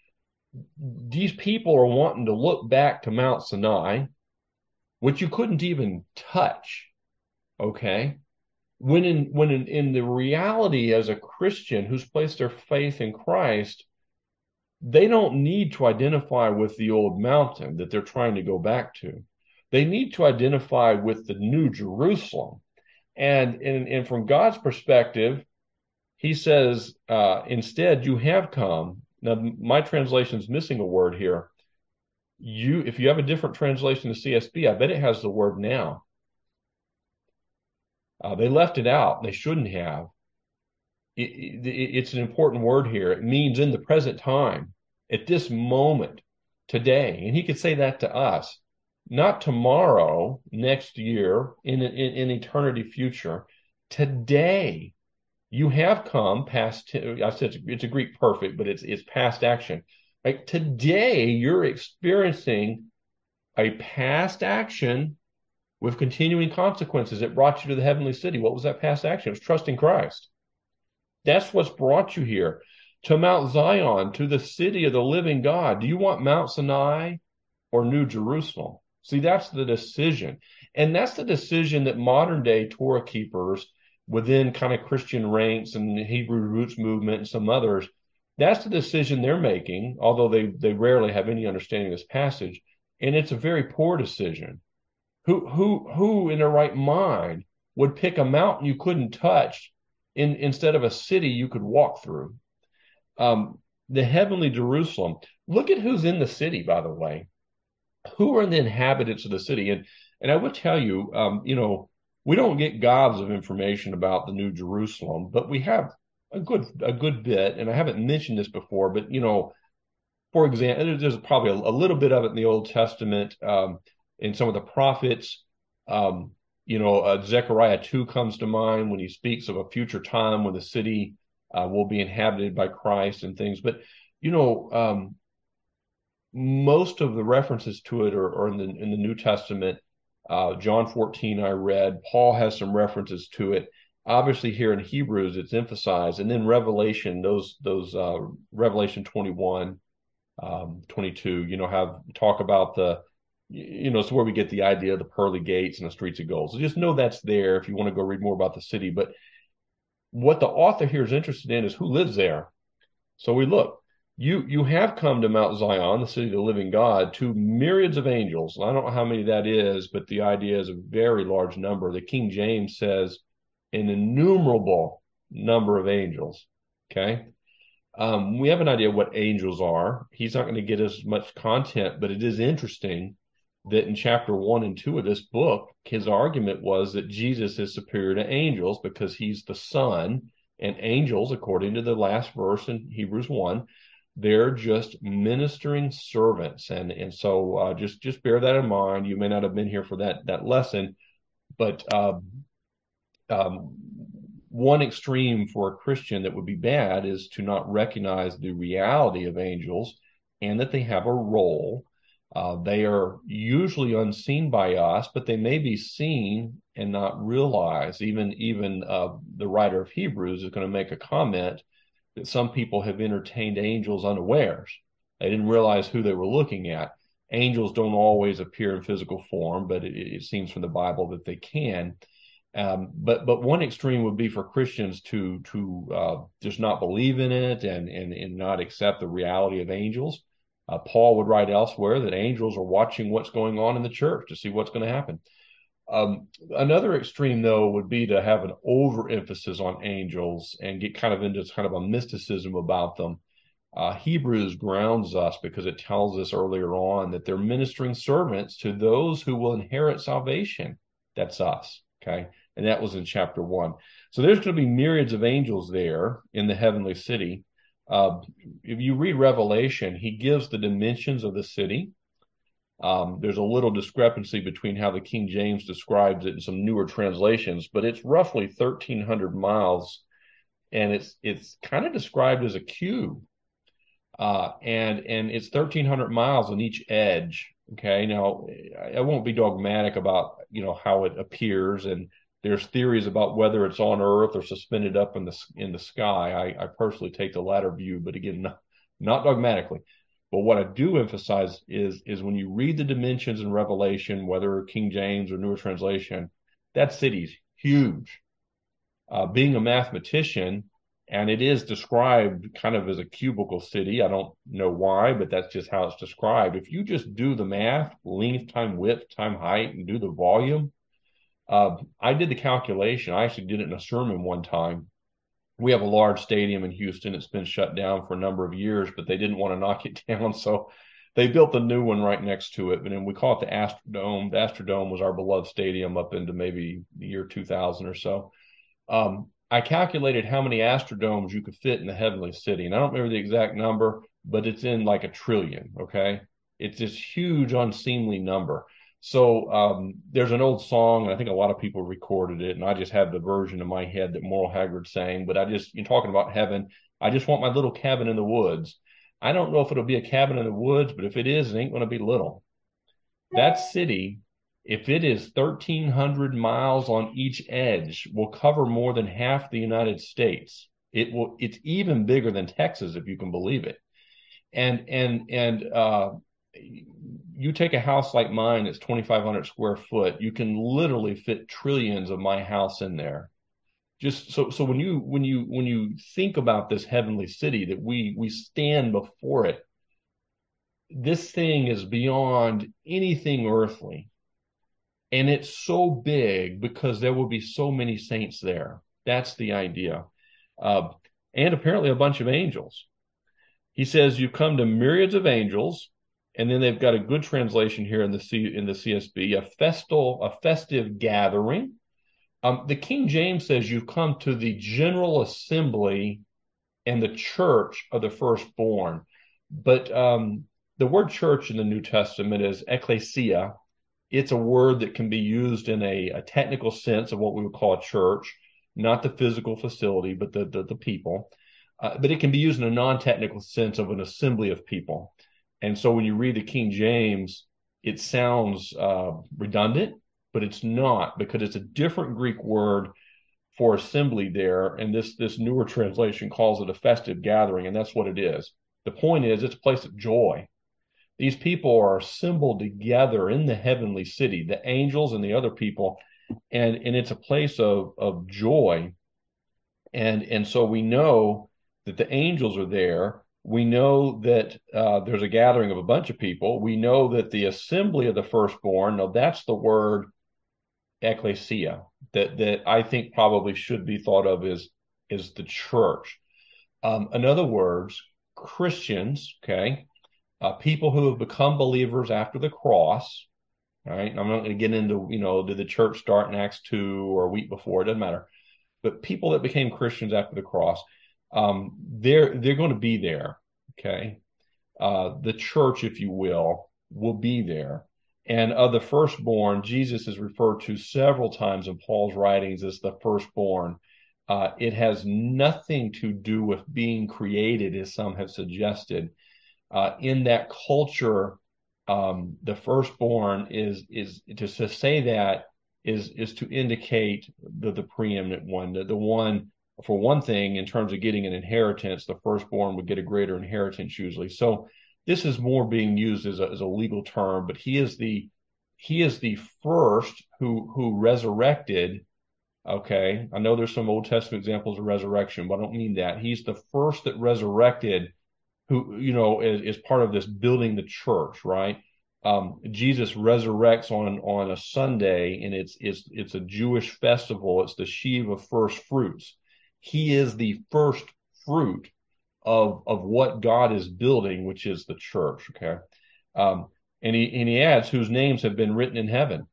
These people are wanting to look back to Mount Sinai, which you couldn't even touch. Okay. When in when in, in the reality as a Christian who's placed their faith in Christ, they don't need to identify with the old mountain that they're trying to go back to. They need to identify with the new Jerusalem. And, and, and from God's perspective, he says, uh, instead, you have come. Now, my translation is missing a word here. You, if you have a different translation to C S B, I bet it has the word now. Uh, they left it out. They shouldn't have. It, it, it's an important word here. It means in the present time, at this moment, today. And he could say that to us, not tomorrow, next year, in, in, in eternity future. Today, you have come past, I said it's a Greek perfect, but it's, it's past action. Right? Today, you're experiencing a past action with continuing consequences. It brought you to the heavenly city. What was that past action? It was trusting Christ. That's what's brought you here, to Mount Zion, to the city of the living God. Do you want Mount Sinai or New Jerusalem? See, that's the decision. And that's the decision that modern day Torah keepers within kind of Christian ranks and the Hebrew roots movement and some others, that's the decision they're making, although they, they rarely have any understanding of this passage. And it's a very poor decision. Who, who, who in their right mind would pick a mountain you couldn't touch in, instead of a city you could walk through? Um, the heavenly Jerusalem. Look at who's in the city, by the way. Who are the inhabitants of the city? And and I would tell you, um, you know, we don't get gobs of information about the New Jerusalem, but we have a good a good bit. And I haven't mentioned this before, but you know, for example, there's probably a, a little bit of it in the Old Testament, um, in some of the prophets. Um, you know, uh, Zechariah two comes to mind when he speaks of a future time when the city uh, will be inhabited by Christ and things. But you know, um, most of the references to it are, are in the in the New Testament. Uh, John fourteen, I read. Paul has some references to it. Obviously, here in Hebrews, it's emphasized, and then Revelation, those those uh, Revelation twenty-one, um, twenty-two, you know, have talk about the, you know, it's where we get the idea of the pearly gates and the streets of gold. So just know that's there if you want to go read more about the city. But what the author here is interested in is who lives there. So we look, you you have come to Mount Zion, the city of the living God, to myriads of angels. I don't know how many that is, but the idea is a very large number. The King James says an innumerable number of angels. Okay. Um, we have an idea what angels are. He's not going to get us much content, but it is interesting that in chapter one and two of this book, his argument was that Jesus is superior to angels because he's the Son, and angels, according to the last verse in Hebrews one, they're just ministering servants. And and so uh, just just bear that in mind. You may not have been here for that that lesson, but um, um, one extreme for a Christian that would be bad is to not recognize the reality of angels and that they have a role. Uh, they are usually unseen by us, but they may be seen and not realized. Even even uh, the writer of Hebrews is going to make a comment that some people have entertained angels unawares. They didn't realize who they were looking at. Angels don't always appear in physical form, but it, it seems from the Bible that they can. Um, but but one extreme would be for Christians to to uh, just not believe in it and and and not accept the reality of angels. Uh, Paul would write elsewhere that angels are watching what's going on in the church to see what's going to happen. Um, another extreme, though, would be to have an overemphasis on angels and get kind of into kind of a mysticism about them. Uh, Hebrews grounds us because it tells us earlier on that they're ministering servants to those who will inherit salvation. That's us, okay? And that was in chapter one. So there's going to be myriads of angels there in the heavenly city. Uh, if you read Revelation, he gives the dimensions of the city. Um, there's a little discrepancy between how the King James describes it and some newer translations, but it's roughly thirteen hundred miles, and it's it's kind of described as a cube. Uh, and and it's thirteen hundred miles on each edge. Okay, now I won't be dogmatic about you know how it appears, and there's theories about whether it's on Earth or suspended up in the in the sky. I, I personally take the latter view, but again, not, not dogmatically. But what I do emphasize is is when you read the dimensions in Revelation, whether King James or newer translation, that city's huge. Uh, being a mathematician, and it is described kind of as a cubical city. I don't know why, but that's just how it's described. If you just do the math, length time width time height, and do the volume, uh, I did the calculation. I actually did it in a sermon one time. We have a large stadium in Houston. It's been shut down for a number of years, but they didn't want to knock it down, so they built a new one right next to it. And we call it the Astrodome. The Astrodome was our beloved stadium up into maybe the year two thousand or so. Um, I calculated how many Astrodomes you could fit in the heavenly city. And I don't remember the exact number, but it's in like a trillion, okay? It's this huge, unseemly number. So um, there's an old song, and I think a lot of people recorded it, and I just have the version in my head that Moral Haggard sang, but I just, you're talking about heaven, I just want my little cabin in the woods. I don't know if it'll be a cabin in the woods, but if it is, it ain't going to be little. That city, if it is thirteen hundred miles on each edge, will cover more than half the United States. It will. It's even bigger than Texas, if you can believe it. And and and uh, you take a house like mine that's twenty-five hundred square foot. You can literally fit trillions of my house in there. Just so so when you when you when you think about this heavenly city that we we stand before it, this thing is beyond anything earthly. And it's so big because there will be so many saints there. That's the idea. Uh, and apparently a bunch of angels. He says you've come to myriads of angels, and then they've got a good translation here in the C, in the C S B, a festal, a festive gathering. Um, the King James says you've come to the general assembly and the church of the firstborn. But um, the word church in the New Testament is ecclesia. It's a word that can be used in a, a technical sense of what we would call a church, not the physical facility, but the, the, the people. Uh, but it can be used in a non-technical sense of an assembly of people. And so when you read the King James, it sounds uh, redundant, but it's not, because it's a different Greek word for assembly there. And this, this newer translation calls it a festive gathering, and that's what it is. The point is, it's a place of joy. These people are assembled together in the heavenly city, the angels and the other people, and, and it's a place of, of joy. And, and so we know that the angels are there. We know that uh, there's a gathering of a bunch of people. We know that the assembly of the firstborn, now that's the word ecclesia, that, that I think probably should be thought of as, as the church. Um, in other words, Christians, okay, uh, people who have become believers after the cross, right? I'm not going to get into, you know, did the church start in Acts two or a week before? It doesn't matter. But people that became Christians after the cross, um, they're they're going to be there. Okay, uh, the church, if you will, will be there. And of the firstborn, Jesus is referred to several times in Paul's writings as the firstborn. Uh, it has nothing to do with being created, as some have suggested. Uh, in that culture, um, the firstborn is is to, to say that is is to indicate the, the preeminent one, the, the one, for one thing, in terms of getting an inheritance, the firstborn would get a greater inheritance usually. So this is more being used as a, as a legal term, but he is the he is the first who who resurrected. Okay, I know there's some Old Testament examples of resurrection, but I don't mean that. He's the first that resurrected, who, you know, is, is part of this building the church, right? Um, Jesus resurrects on on a Sunday, and it's it's it's a Jewish festival. It's the Sheaf of First Fruits. He is the first fruit of of what God is building, which is the church. Okay, um, and he and he adds, whose names have been written in heaven.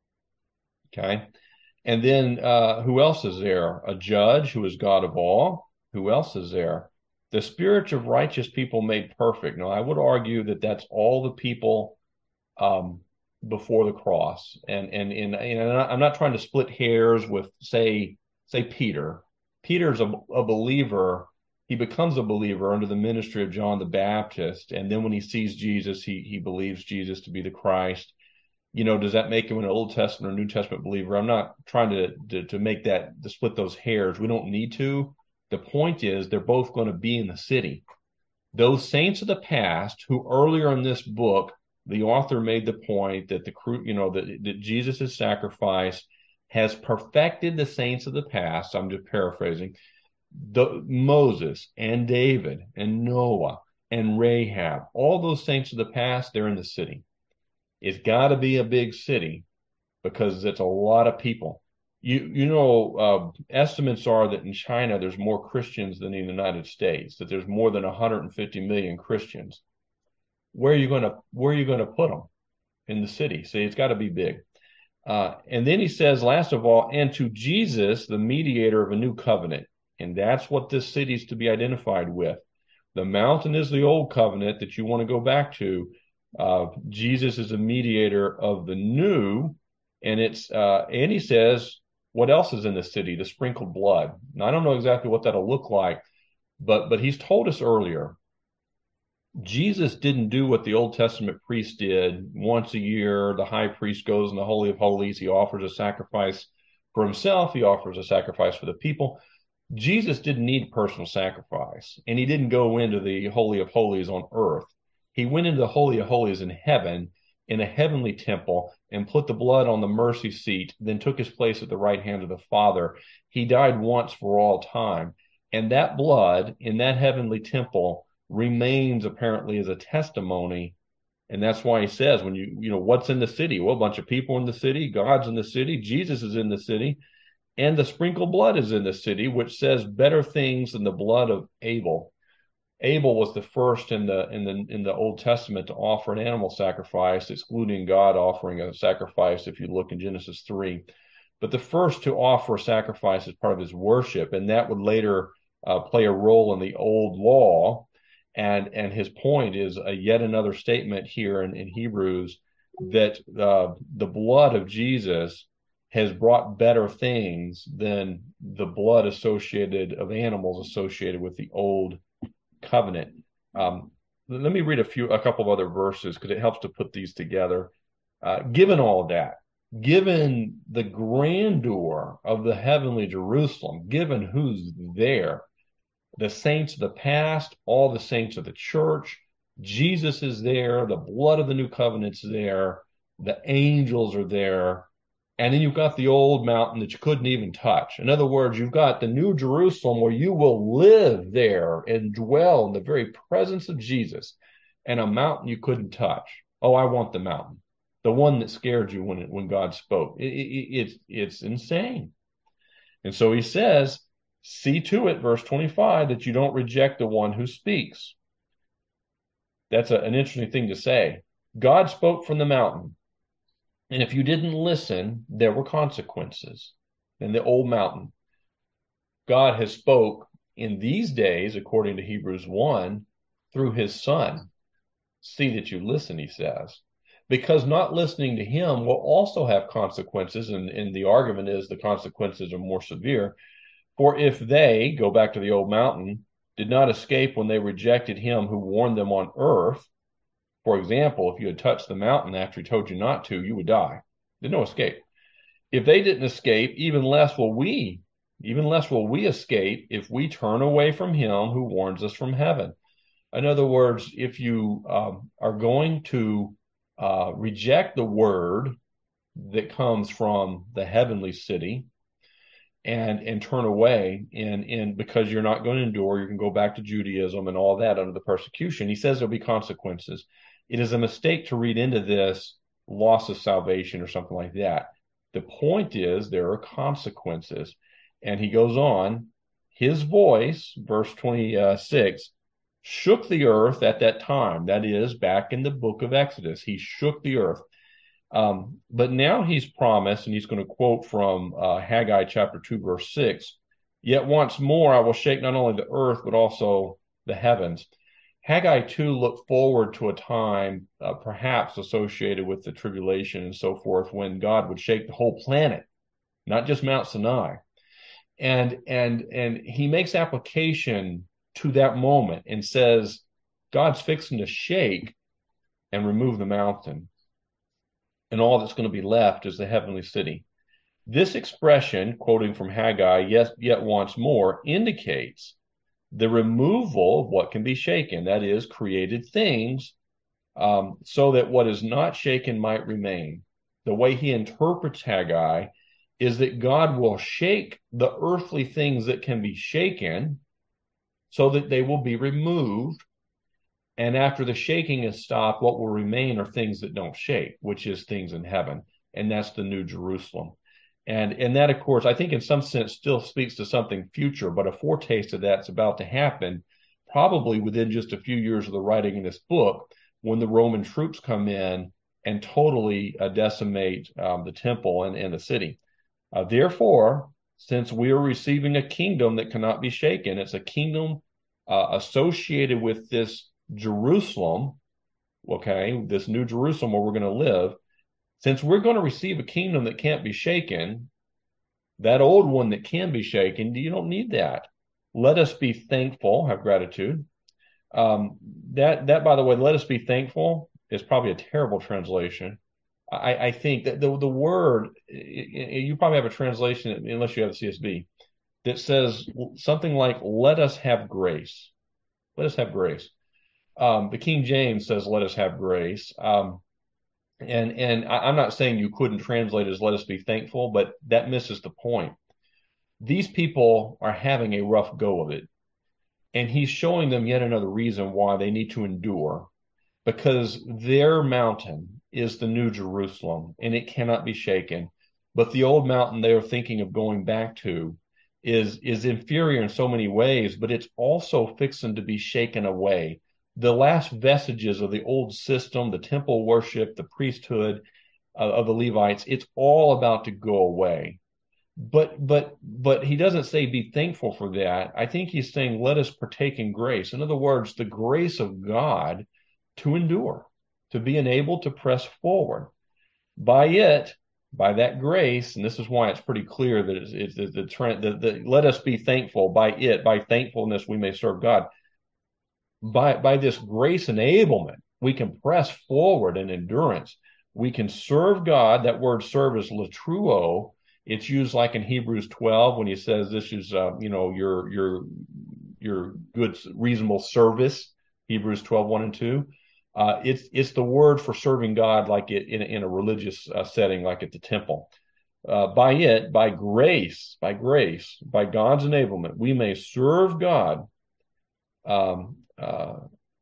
Okay, and then uh, who else is there? A judge who is God of all. Who else is there? The spirit of righteous people made perfect. Now, I would argue that that's all the people um, before the cross. And and and, and I'm not trying to split hairs with, say, say Peter. Peter's a, a believer. He becomes a believer under the ministry of John the Baptist. And then when he sees Jesus, he he believes Jesus to be the Christ. You know, does that make him an Old Testament or New Testament believer? I'm not trying to, to, to make that, to split those hairs. We don't need to. The point is, they're both going to be in the city. Those saints of the past, who earlier in this book, the author made the point that the you know, that, that Jesus' sacrifice has perfected the saints of the past. I'm just paraphrasing. The, Moses and David and Noah and Rahab, all those saints of the past, they're in the city. It's got to be a big city because it's a lot of people. You you know, uh, estimates are that in China there's more Christians than in the United States. That there's more than one hundred fifty million Christians. Where are you going to where are you going to put them? In the city? See, it's got to be big. Uh, and then he says, last of all, and to Jesus, the mediator of a new covenant, and that's what this city is to be identified with. The mountain is the old covenant that you want to go back to. Uh, Jesus is a mediator of the new, and it's uh, and he says, what else is in the city? The sprinkled blood. Now, I don't know exactly what that'll look like, but but he's told us earlier. Jesus didn't do what the Old Testament priest did. Once a year, the high priest goes in the Holy of Holies. He offers a sacrifice for himself. He offers a sacrifice for the people. Jesus didn't need personal sacrifice, and he didn't go into the Holy of Holies on earth. He went into the Holy of Holies in heaven, in a heavenly temple, and put the blood on the mercy seat, then took his place at the right hand of the Father. He died once for all time. And that blood in that heavenly temple remains apparently as a testimony. And that's why he says, when you, you know, what's in the city? Well, a bunch of people in the city, God's in the city, Jesus is in the city, and the sprinkled blood is in the city, which says better things than the blood of Abel. Abel was the first in the in the in the Old Testament to offer an animal sacrifice, excluding God offering a sacrifice if you look in Genesis three. But the first to offer a sacrifice as part of his worship, and that would later uh, play a role in the old law. And and his point is a yet another statement here in, in Hebrews that uh, the blood of Jesus has brought better things than the blood associated of animals associated with the old covenant. Um, let me read a few, a couple of other verses because it helps to put these together. Uh, given all of that, given the grandeur of the heavenly Jerusalem, given who's there, the saints of the past, all the saints of the church, Jesus is there, the blood of the new covenant's there, the angels are there, and then you've got the old mountain that you couldn't even touch. In other words, you've got the new Jerusalem where you will live there and dwell in the very presence of Jesus, and a mountain you couldn't touch. Oh, I want the mountain, the one that scared you when it, when God spoke. It, it, it's it's insane. And so he says, see to it, verse twenty-five, that you don't reject the one who speaks. That's a, an interesting thing to say. God spoke from the mountain. And if you didn't listen, there were consequences. In the old mountain, God has spoke in these days, according to Hebrews one, through his son. See that you listen, he says. Because not listening to him will also have consequences, and, and the argument is the consequences are more severe. For if they, go back to the old mountain, did not escape when they rejected him who warned them on earth, for example, if you had touched the mountain after he told you not to, you would die. There's no escape. If they didn't escape, even less will we, even less will we escape if we turn away from him who warns us from heaven. In other words, if you um, are going to uh, reject the word that comes from the heavenly city, and and turn away, and and because you're not going to endure, you can go back to Judaism and all that under the persecution. He says there'll be consequences. It is a mistake to read into this loss of salvation or something like that. The point is there are consequences. And he goes on, his voice, verse twenty-six, shook the earth at that time. That is, back in the book of Exodus, he shook the earth. Um, but now he's promised, and he's going to quote from uh, Haggai chapter two, verse six, yet once more I will shake not only the earth, but also the heavens. Haggai two looked forward to a time uh, perhaps associated with the tribulation and so forth, when God would shake the whole planet, not just Mount Sinai. And, and, and he makes application to that moment and says, God's fixing to shake and remove the mountain, and all that's going to be left is the heavenly city. This expression, quoting from Haggai, yes, yet once more, indicates the removal of what can be shaken, that is, created things, um, so that what is not shaken might remain. The way he interprets Haggai is that God will shake the earthly things that can be shaken so that they will be removed. And after the shaking is stopped, what will remain are things that don't shake, which is things in heaven. And that's the New Jerusalem. And, and that, of course, I think in some sense still speaks to something future, but a foretaste of that's about to happen probably within just a few years of the writing of this book, when the Roman troops come in and totally uh, decimate um, the temple and, and the city. Uh, therefore, since we are receiving a kingdom that cannot be shaken, it's a kingdom uh, associated with this Jerusalem, okay, this New Jerusalem where we're going to live. Since we're going to receive a kingdom that can't be shaken, that old one that can be shaken, you don't need that. Let us be thankful, have gratitude. Um, that, that, by the way, let us be thankful is probably a terrible translation. I, I think that the, the word, you probably have a translation, unless you have the C S B, that says something like, let us have grace. Let us have grace. Um, the King James says, let us have grace. Um, And and I, I'm not saying you couldn't translate as let us be thankful, but that misses the point. These people are having a rough go of it. And he's showing them yet another reason why they need to endure, because their mountain is the New Jerusalem and it cannot be shaken. But the old mountain they are thinking of going back to is, is inferior in so many ways, but it's also fixing to be shaken away. The last vestiges of the old system, the temple worship, the priesthood uh, of the Levites, it's all about to go away. But but but he doesn't say be thankful for that. I think he's saying let us partake in grace. In other words, the grace of God to endure, to be enabled to press forward. By it, by that grace, and this is why it's pretty clear that it's, it's, it's the trend that let us be thankful by it, by thankfulness we may serve God. by, by this grace enablement, we can press forward in endurance. We can serve God. That word serve is latruo. It's used like in Hebrews twelve when he says this is, uh, you know, your, your, your good, reasonable service, Hebrews twelve, one and two. Uh, it's, it's the word for serving God like it, in, in a religious uh, setting, like at the temple. Uh, by it, by grace, by grace, by God's enablement, we may serve God um, uh,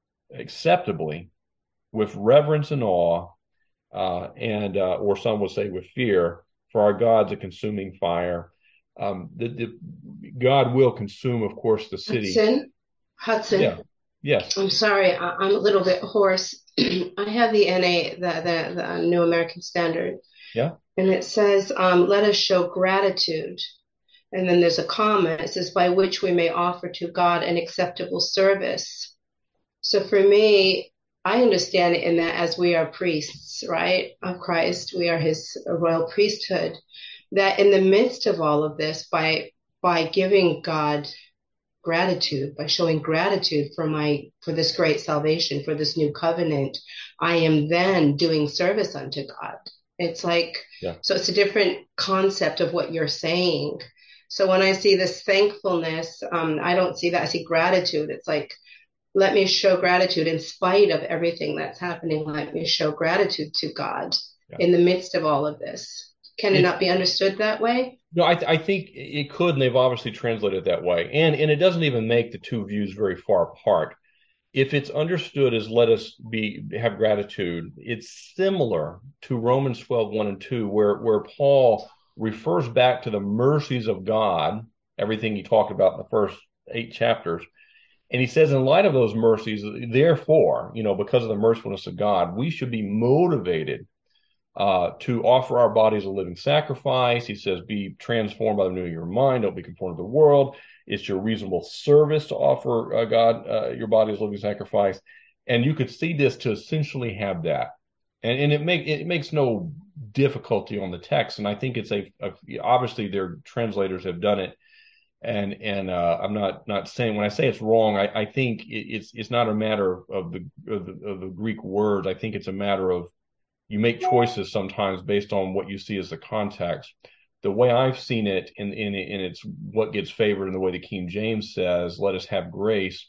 acceptably with reverence and awe, uh, and uh, or some would say with fear, for our God's a consuming fire. Um, the, the, God will consume, of course, the city. Hudson, Hudson. Yeah. Yes. I'm sorry, I, I'm a little bit hoarse. I have the N A, the, the the New American Standard. Yeah. And it says, um, "Let us show gratitude." And then there's a comma. It says, "By which we may offer to God an acceptable service." So for me, I understand it in that as we are priests, right, of Christ, we are his royal priesthood, that in the midst of all of this, by by giving God gratitude, by showing gratitude for my for this great salvation, for this new covenant, I am then doing service unto God. It's like, yeah. So it's a different concept of what you're saying. So when I see this thankfulness, um, I don't see that. I see gratitude. It's like, let me show gratitude in spite of everything that's happening. Let me show gratitude to God yeah. in the midst of all of this. Can it, it not be understood that way? No, I, th- I think it could, and they've obviously translated it that way. And and it doesn't even make the two views very far apart. If it's understood as let us be have gratitude, it's similar to Romans twelve, one and two, where, where Paul refers back to the mercies of God, everything he talked about in the first eight chapters. And he says, in light of those mercies, therefore, you know, because of the mercifulness of God, we should be motivated uh, to offer our bodies a living sacrifice. He says, be transformed by the renewing of your mind. Don't be conformed to the world. It's your reasonable service to offer uh, God uh, your body as a living sacrifice. And you could see this to essentially have that. And, and it, make, it makes no difficulty on the text. And I think it's a, a obviously their translators have done it. And and uh, I'm not not saying when I say it's wrong, I, I think it, it's it's not a matter of the, of the of the Greek words. I think it's a matter of you make choices sometimes based on what you see as the context. The way I've seen it, in in in it's what gets favored in the way the King James says, "Let us have grace,"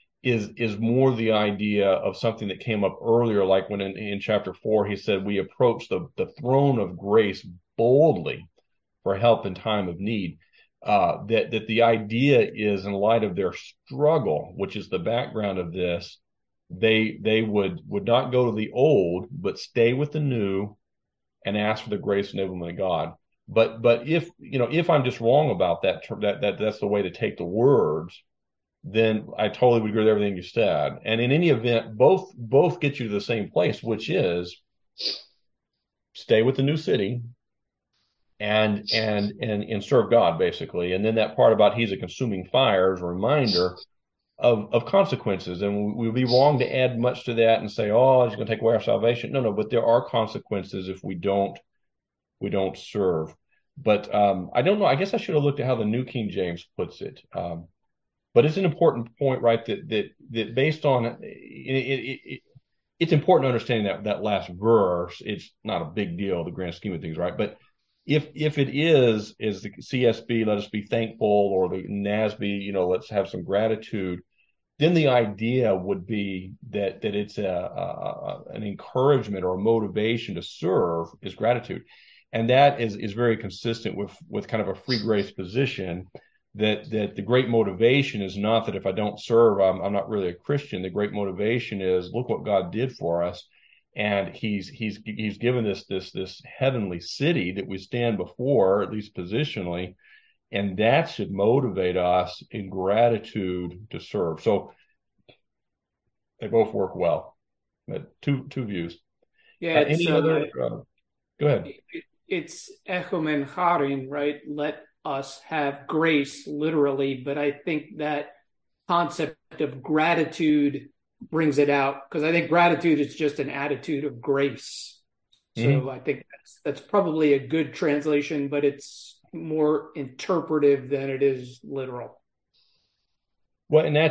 is is more the idea of something that came up earlier, like when in, in chapter four he said, "We approach the the throne of grace boldly for help in time of need." Uh, that that the idea is, in light of their struggle, which is the background of this, they they would would not go to the old, but stay with the new, and ask for the grace and enablement of God. But but if you know if I'm just wrong about that that that that's the way to take the words, then I totally would agree with everything you said. And in any event, both both get you to the same place, which is stay with the new city. And, and and and serve God, basically. And then that part about he's a consuming fire is a reminder of of consequences. And we would be wrong to add much to that and say, oh, he's going to take away our salvation. No, no, but there are consequences if we don't we don't serve. But um, I don't know. I guess I should have looked at how the New King James puts it. Um, but it's an important point, right? That that that based on it, it, it, it's important to understand that that last verse. It's not a big deal, the grand scheme of things, right? But If if it is, is the C S B, let us be thankful, or the N A S B, you know, let's have some gratitude, then the idea would be that that it's a, a an encouragement or a motivation to serve is gratitude. And that is is very consistent with with kind of a free grace position, that that the great motivation is not that if I don't serve, I'm, I'm not really a Christian. The great motivation is, look what God did for us. And he's he's he's given us this this heavenly city that we stand before, at least positionally, and that should motivate us in gratitude to serve. So they both work well. But two two views. Yeah. Uh, any um, other? Uh, go ahead. It, it's echomen harim, right? Let us have grace, literally. But I think that concept of gratitude brings it out, because I think gratitude is just an attitude of grace. So mm-hmm. I think that's that's probably a good translation, but it's more interpretive than it is literal. Well, and that's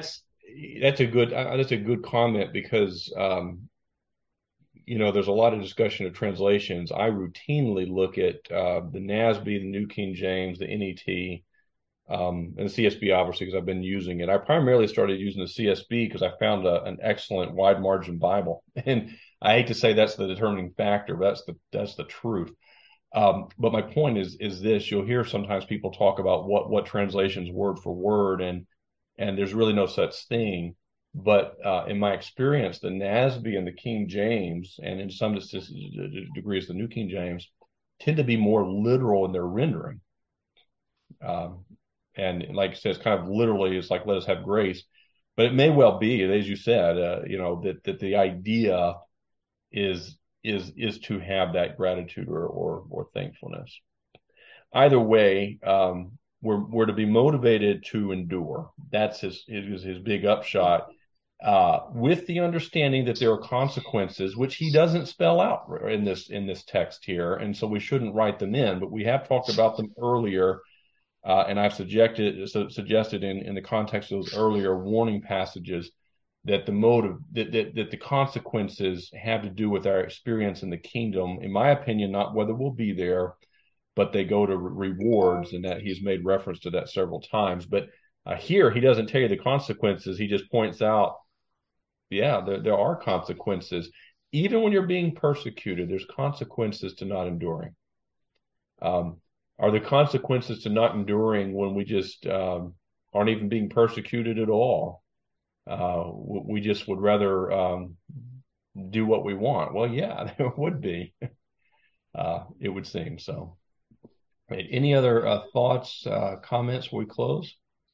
that's a good uh, that's a good comment because um, you know there's a lot of discussion of translations. I routinely look at uh, the N A S B, the New King James, the N E T, um, and the C S B obviously because I've been using it. I primarily started using the C S B because I found a, an excellent wide margin Bible, and I hate to say that's the determining factor, but that's the that's the truth. Um, but my point is is this: you'll hear sometimes people talk about what what translations word for word, and and there's really no such thing. But uh, in my experience, the N A S B and the King James, and in some degrees the New King James, tend to be more literal in their rendering. Um, and like I said, it's kind of literally, it's like let us have grace. But it may well be, as you said, uh, you know, that that the idea is is is to have that gratitude or or, or thankfulness. Either way, um, we're we're to be motivated to endure. That's his his, his big upshot, uh, with the understanding that there are consequences, which he doesn't spell out in this in this text here, and so we shouldn't write them in. But we have talked about them earlier, uh, and I've suggested su- suggested in in the context of those earlier warning passages that the motive that, that that the consequences have to do with our experience in the kingdom. In my opinion, not whether we'll be there, but they go to re- rewards, and that he's made reference to that several times. But uh, here he doesn't tell you the consequences. He just points out, yeah, there, there are consequences. Even when you're being persecuted, there's consequences to not enduring. Um, are the consequences to not enduring when we just um, aren't even being persecuted at all? Uh, we just would rather um, do what we want. Well, yeah, there would be. Uh, it would seem so. Right. Any other uh, thoughts, uh, comments before we close?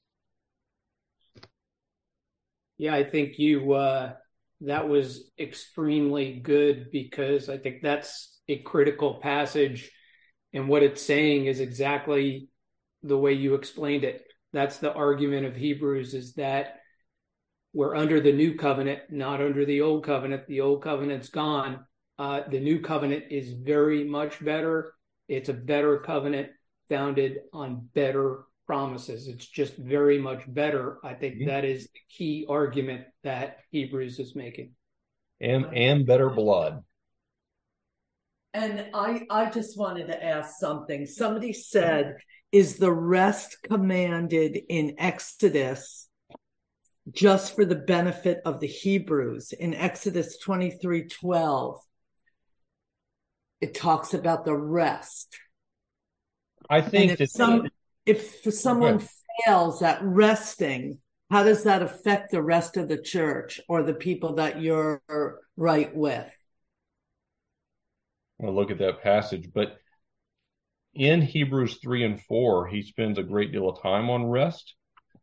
Yeah, I think you uh, that was extremely good because I think that's a critical passage, and what it's saying is exactly the way you explained it. That's the argument of Hebrews, is that we're under the new covenant, not under the old covenant. The old covenant's gone. Uh, the new covenant is very much better. It's a better covenant founded on better promises. It's just very much better. I think mm-hmm. that is the key argument that Hebrews is making. And and better blood. And I, I just wanted to ask something. Somebody said, is the rest commanded in Exodus just for the benefit of the Hebrews? In Exodus twenty-three twelve, it talks about the rest. I think and if that some if someone okay. fails at resting, how does that affect the rest of the church or the people that you're right with? We'll look at that passage, but in Hebrews three and four, he spends a great deal of time on rest.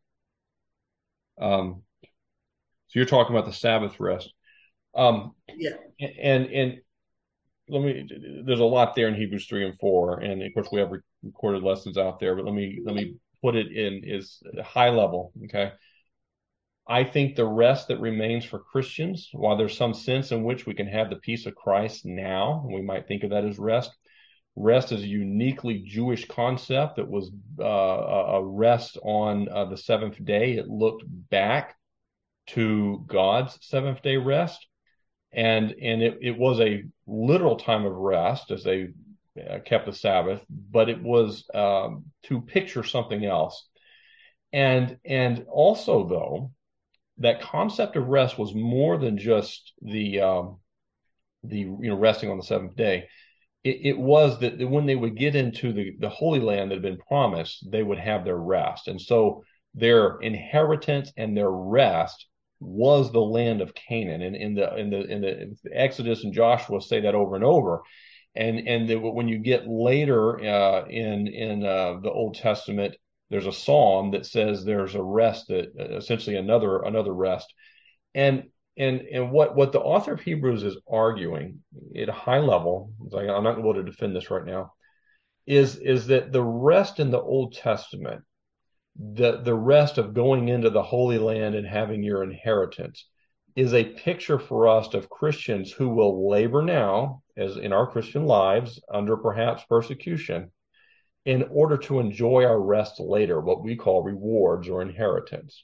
Um, so you're talking about the Sabbath rest. Um, yeah. And, and let me, there's a lot there in Hebrews three and four. And of course we have recorded lessons out there, but let me, let me put it in is high level. Okay. I think the rest that remains for Christians, while there's some sense in which we can have the peace of Christ now, we might think of that as rest. Rest is a uniquely Jewish concept that was uh, a rest on uh, the seventh day. It looked back to God's seventh day rest. And, and it, it was a literal time of rest as they uh, kept the Sabbath, but it was um, to picture something else. And, and also, though, that concept of rest was more than just the, um, the you know, resting on the seventh day. It, it was that when they would get into the, the Holy Land that had been promised, they would have their rest. And so their inheritance and their rest was the land of Canaan. And in the in the in the, in the Exodus and Joshua say that over and over. And and the, when you get later uh, in in uh, the Old Testament, there's a psalm that says there's a rest, that uh, essentially another another rest. And And and what, what the author of Hebrews is arguing at a high level, like I'm not able to defend this right now, is, is that the rest in the Old Testament, the, the rest of going into the Holy Land and having your inheritance, is a picture for us of Christians who will labor now, as in our Christian lives, under perhaps persecution, in order to enjoy our rest later, what we call rewards or inheritance.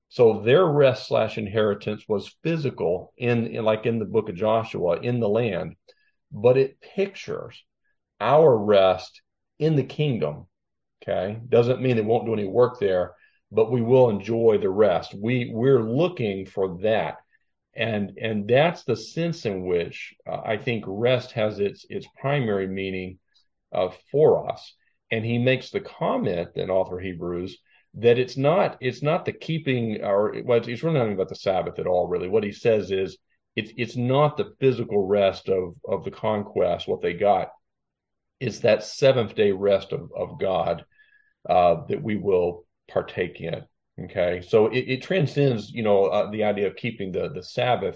So their rest slash inheritance was physical in, in like in the book of Joshua, in the land, but it pictures our rest in the kingdom. Okay. Doesn't mean it won't do any work there, but we will enjoy the rest. We we're looking for that. And and that's the sense in which uh, I think rest has its its primary meaning uh, for us. And he makes the comment, an author of Hebrews, that it's not it's not the keeping, or well, it's really not about the Sabbath at all. Really, what he says is it's it's not the physical rest of of the conquest, what they got. It's that seventh day rest of of God uh, that we will partake in. Okay, so it, it transcends, you know, uh, the idea of keeping the the Sabbath,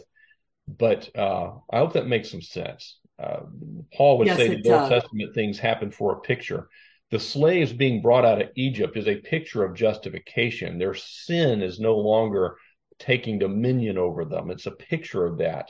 but uh, I hope that makes some sense. Uh, Paul would Yes, say it the Old does. Testament things happen for a picture. The slaves being brought out of Egypt is a picture of justification. Their sin is no longer taking dominion over them. It's a picture of that.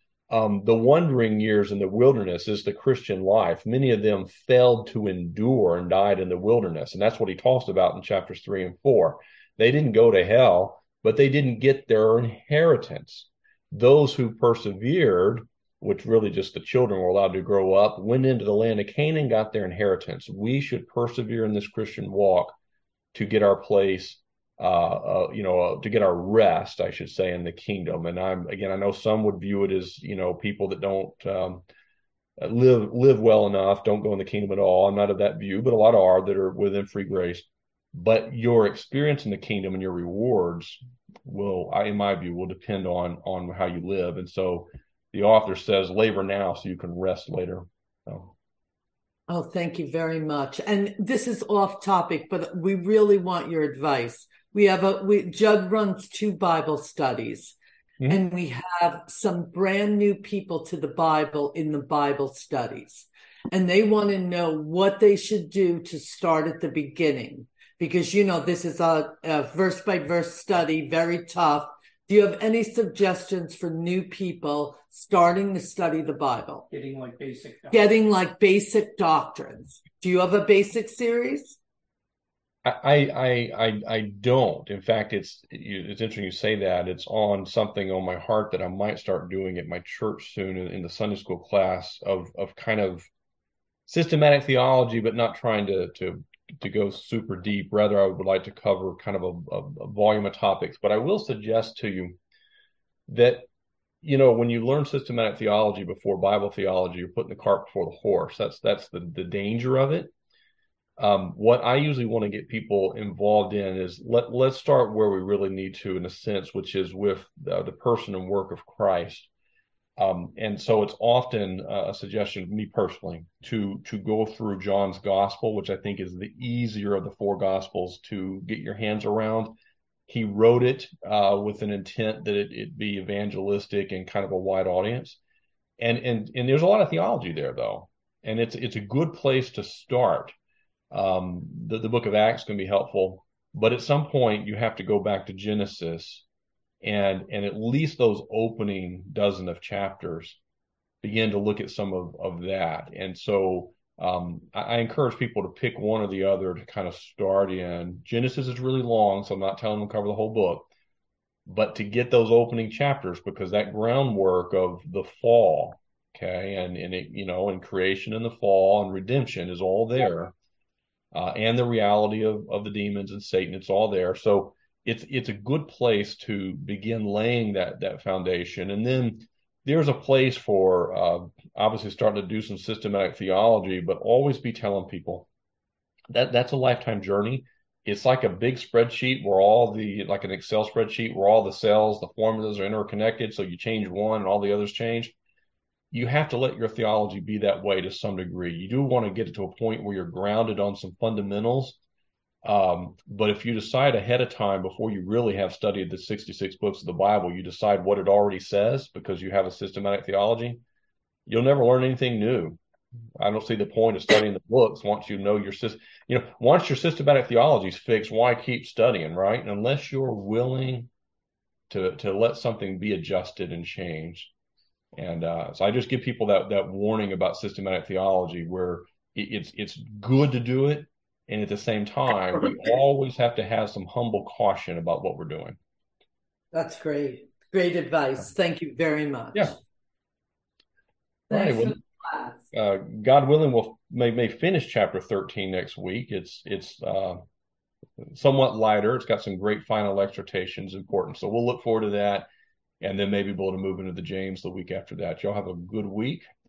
Um, the wandering years in the wilderness is the Christian life. Many of them failed to endure and died in the wilderness. And that's what he talks about in chapters three and four. They didn't go to hell, but they didn't get their inheritance. Those who persevered, which really just the children were allowed to grow up, went into the land of Canaan, got their inheritance. We should persevere in this Christian walk to get our place, uh, uh, you know, uh, to get our rest, I should say, in the kingdom. And I'm, again, I know some would view it as, you know, people that don't um, live live well enough, don't go in the kingdom at all. I'm not of that view, but a lot are that are within free grace. But your experience in the kingdom and your rewards will, I, in my view, will depend on on how you live. And so the author says, labor now so you can rest later. So. Oh, thank you very much. And this is off topic, but we really want your advice. We have a, we, Judd runs two Bible studies, mm-hmm. and we have some brand new people to the Bible in the Bible studies. And they want to know what they should do to start at the beginning. Because, you know, this is a, a verse by verse study, very tough. Do you have any suggestions for new people starting to study the Bible? Getting like basic doctrines. Getting like basic doctrines. Do you have a basic series? I I I I don't. In fact, it's it's interesting you say that. It's on something on my heart that I might start doing at my church soon in, in the Sunday school class of of kind of systematic theology, but not trying to to to go super deep. Rather, I would like to cover kind of a, a, a volume of topics. But I will suggest to you that, you know, when you learn systematic theology before Bible theology, you're putting the cart before the horse. That's that's the the danger of it. Um, what I usually want to get people involved in is let let's start where we really need to, in a sense, which is with the, the person and work of Christ. Um, and so it's often uh, a suggestion, me personally, to to go through John's gospel, which I think is the easier of the four gospels to get your hands around. He wrote it uh, with an intent that it, it be evangelistic and kind of a wide audience. And and and there's a lot of theology there, though, and it's it's a good place to start. Um, the, the book of Acts can be helpful, but at some point you have to go back to Genesis. And and at least those opening dozen of chapters begin to look at some of, of that. And so um, I, I encourage people to pick one or the other to kind of start in. Genesis is really long, so I'm not telling them to cover the whole book, but to get those opening chapters, because that groundwork of the fall, okay, and, and it, you know, and creation and the fall and redemption is all there, uh, and the reality of, of the demons and Satan, it's all there. So It's it's a good place to begin laying that that foundation, and then there's a place for uh, obviously starting to do some systematic theology, but always be telling people that that's a lifetime journey. It's like a big spreadsheet where all the like an Excel spreadsheet where all the cells, the formulas are interconnected. So you change one and all the others change. You have to let your theology be that way to some degree. You do want to get it to a point where you're grounded on some fundamentals. Um, but if you decide ahead of time, before you really have studied the sixty-six books of the Bible, you decide what it already says because you have a systematic theology, you'll never learn anything new. I don't see the point of studying the books once you know your system. You know, once your systematic theology is fixed, why keep studying, right? And unless you're willing to to let something be adjusted and changed. And uh, so I just give people that that warning about systematic theology, where it, it's it's good to do it. And at the same time, we always have to have some humble caution about what we're doing. That's great. Great advice. Thank you very much. Yeah. Thanks Right. for the class. Uh, God willing, we'll may, may finish chapter thirteen next week. It's it's uh, somewhat lighter. It's got some great final exhortations important. So we'll look forward to that. And then maybe be able to move into the James the week after that. Y'all have a good week.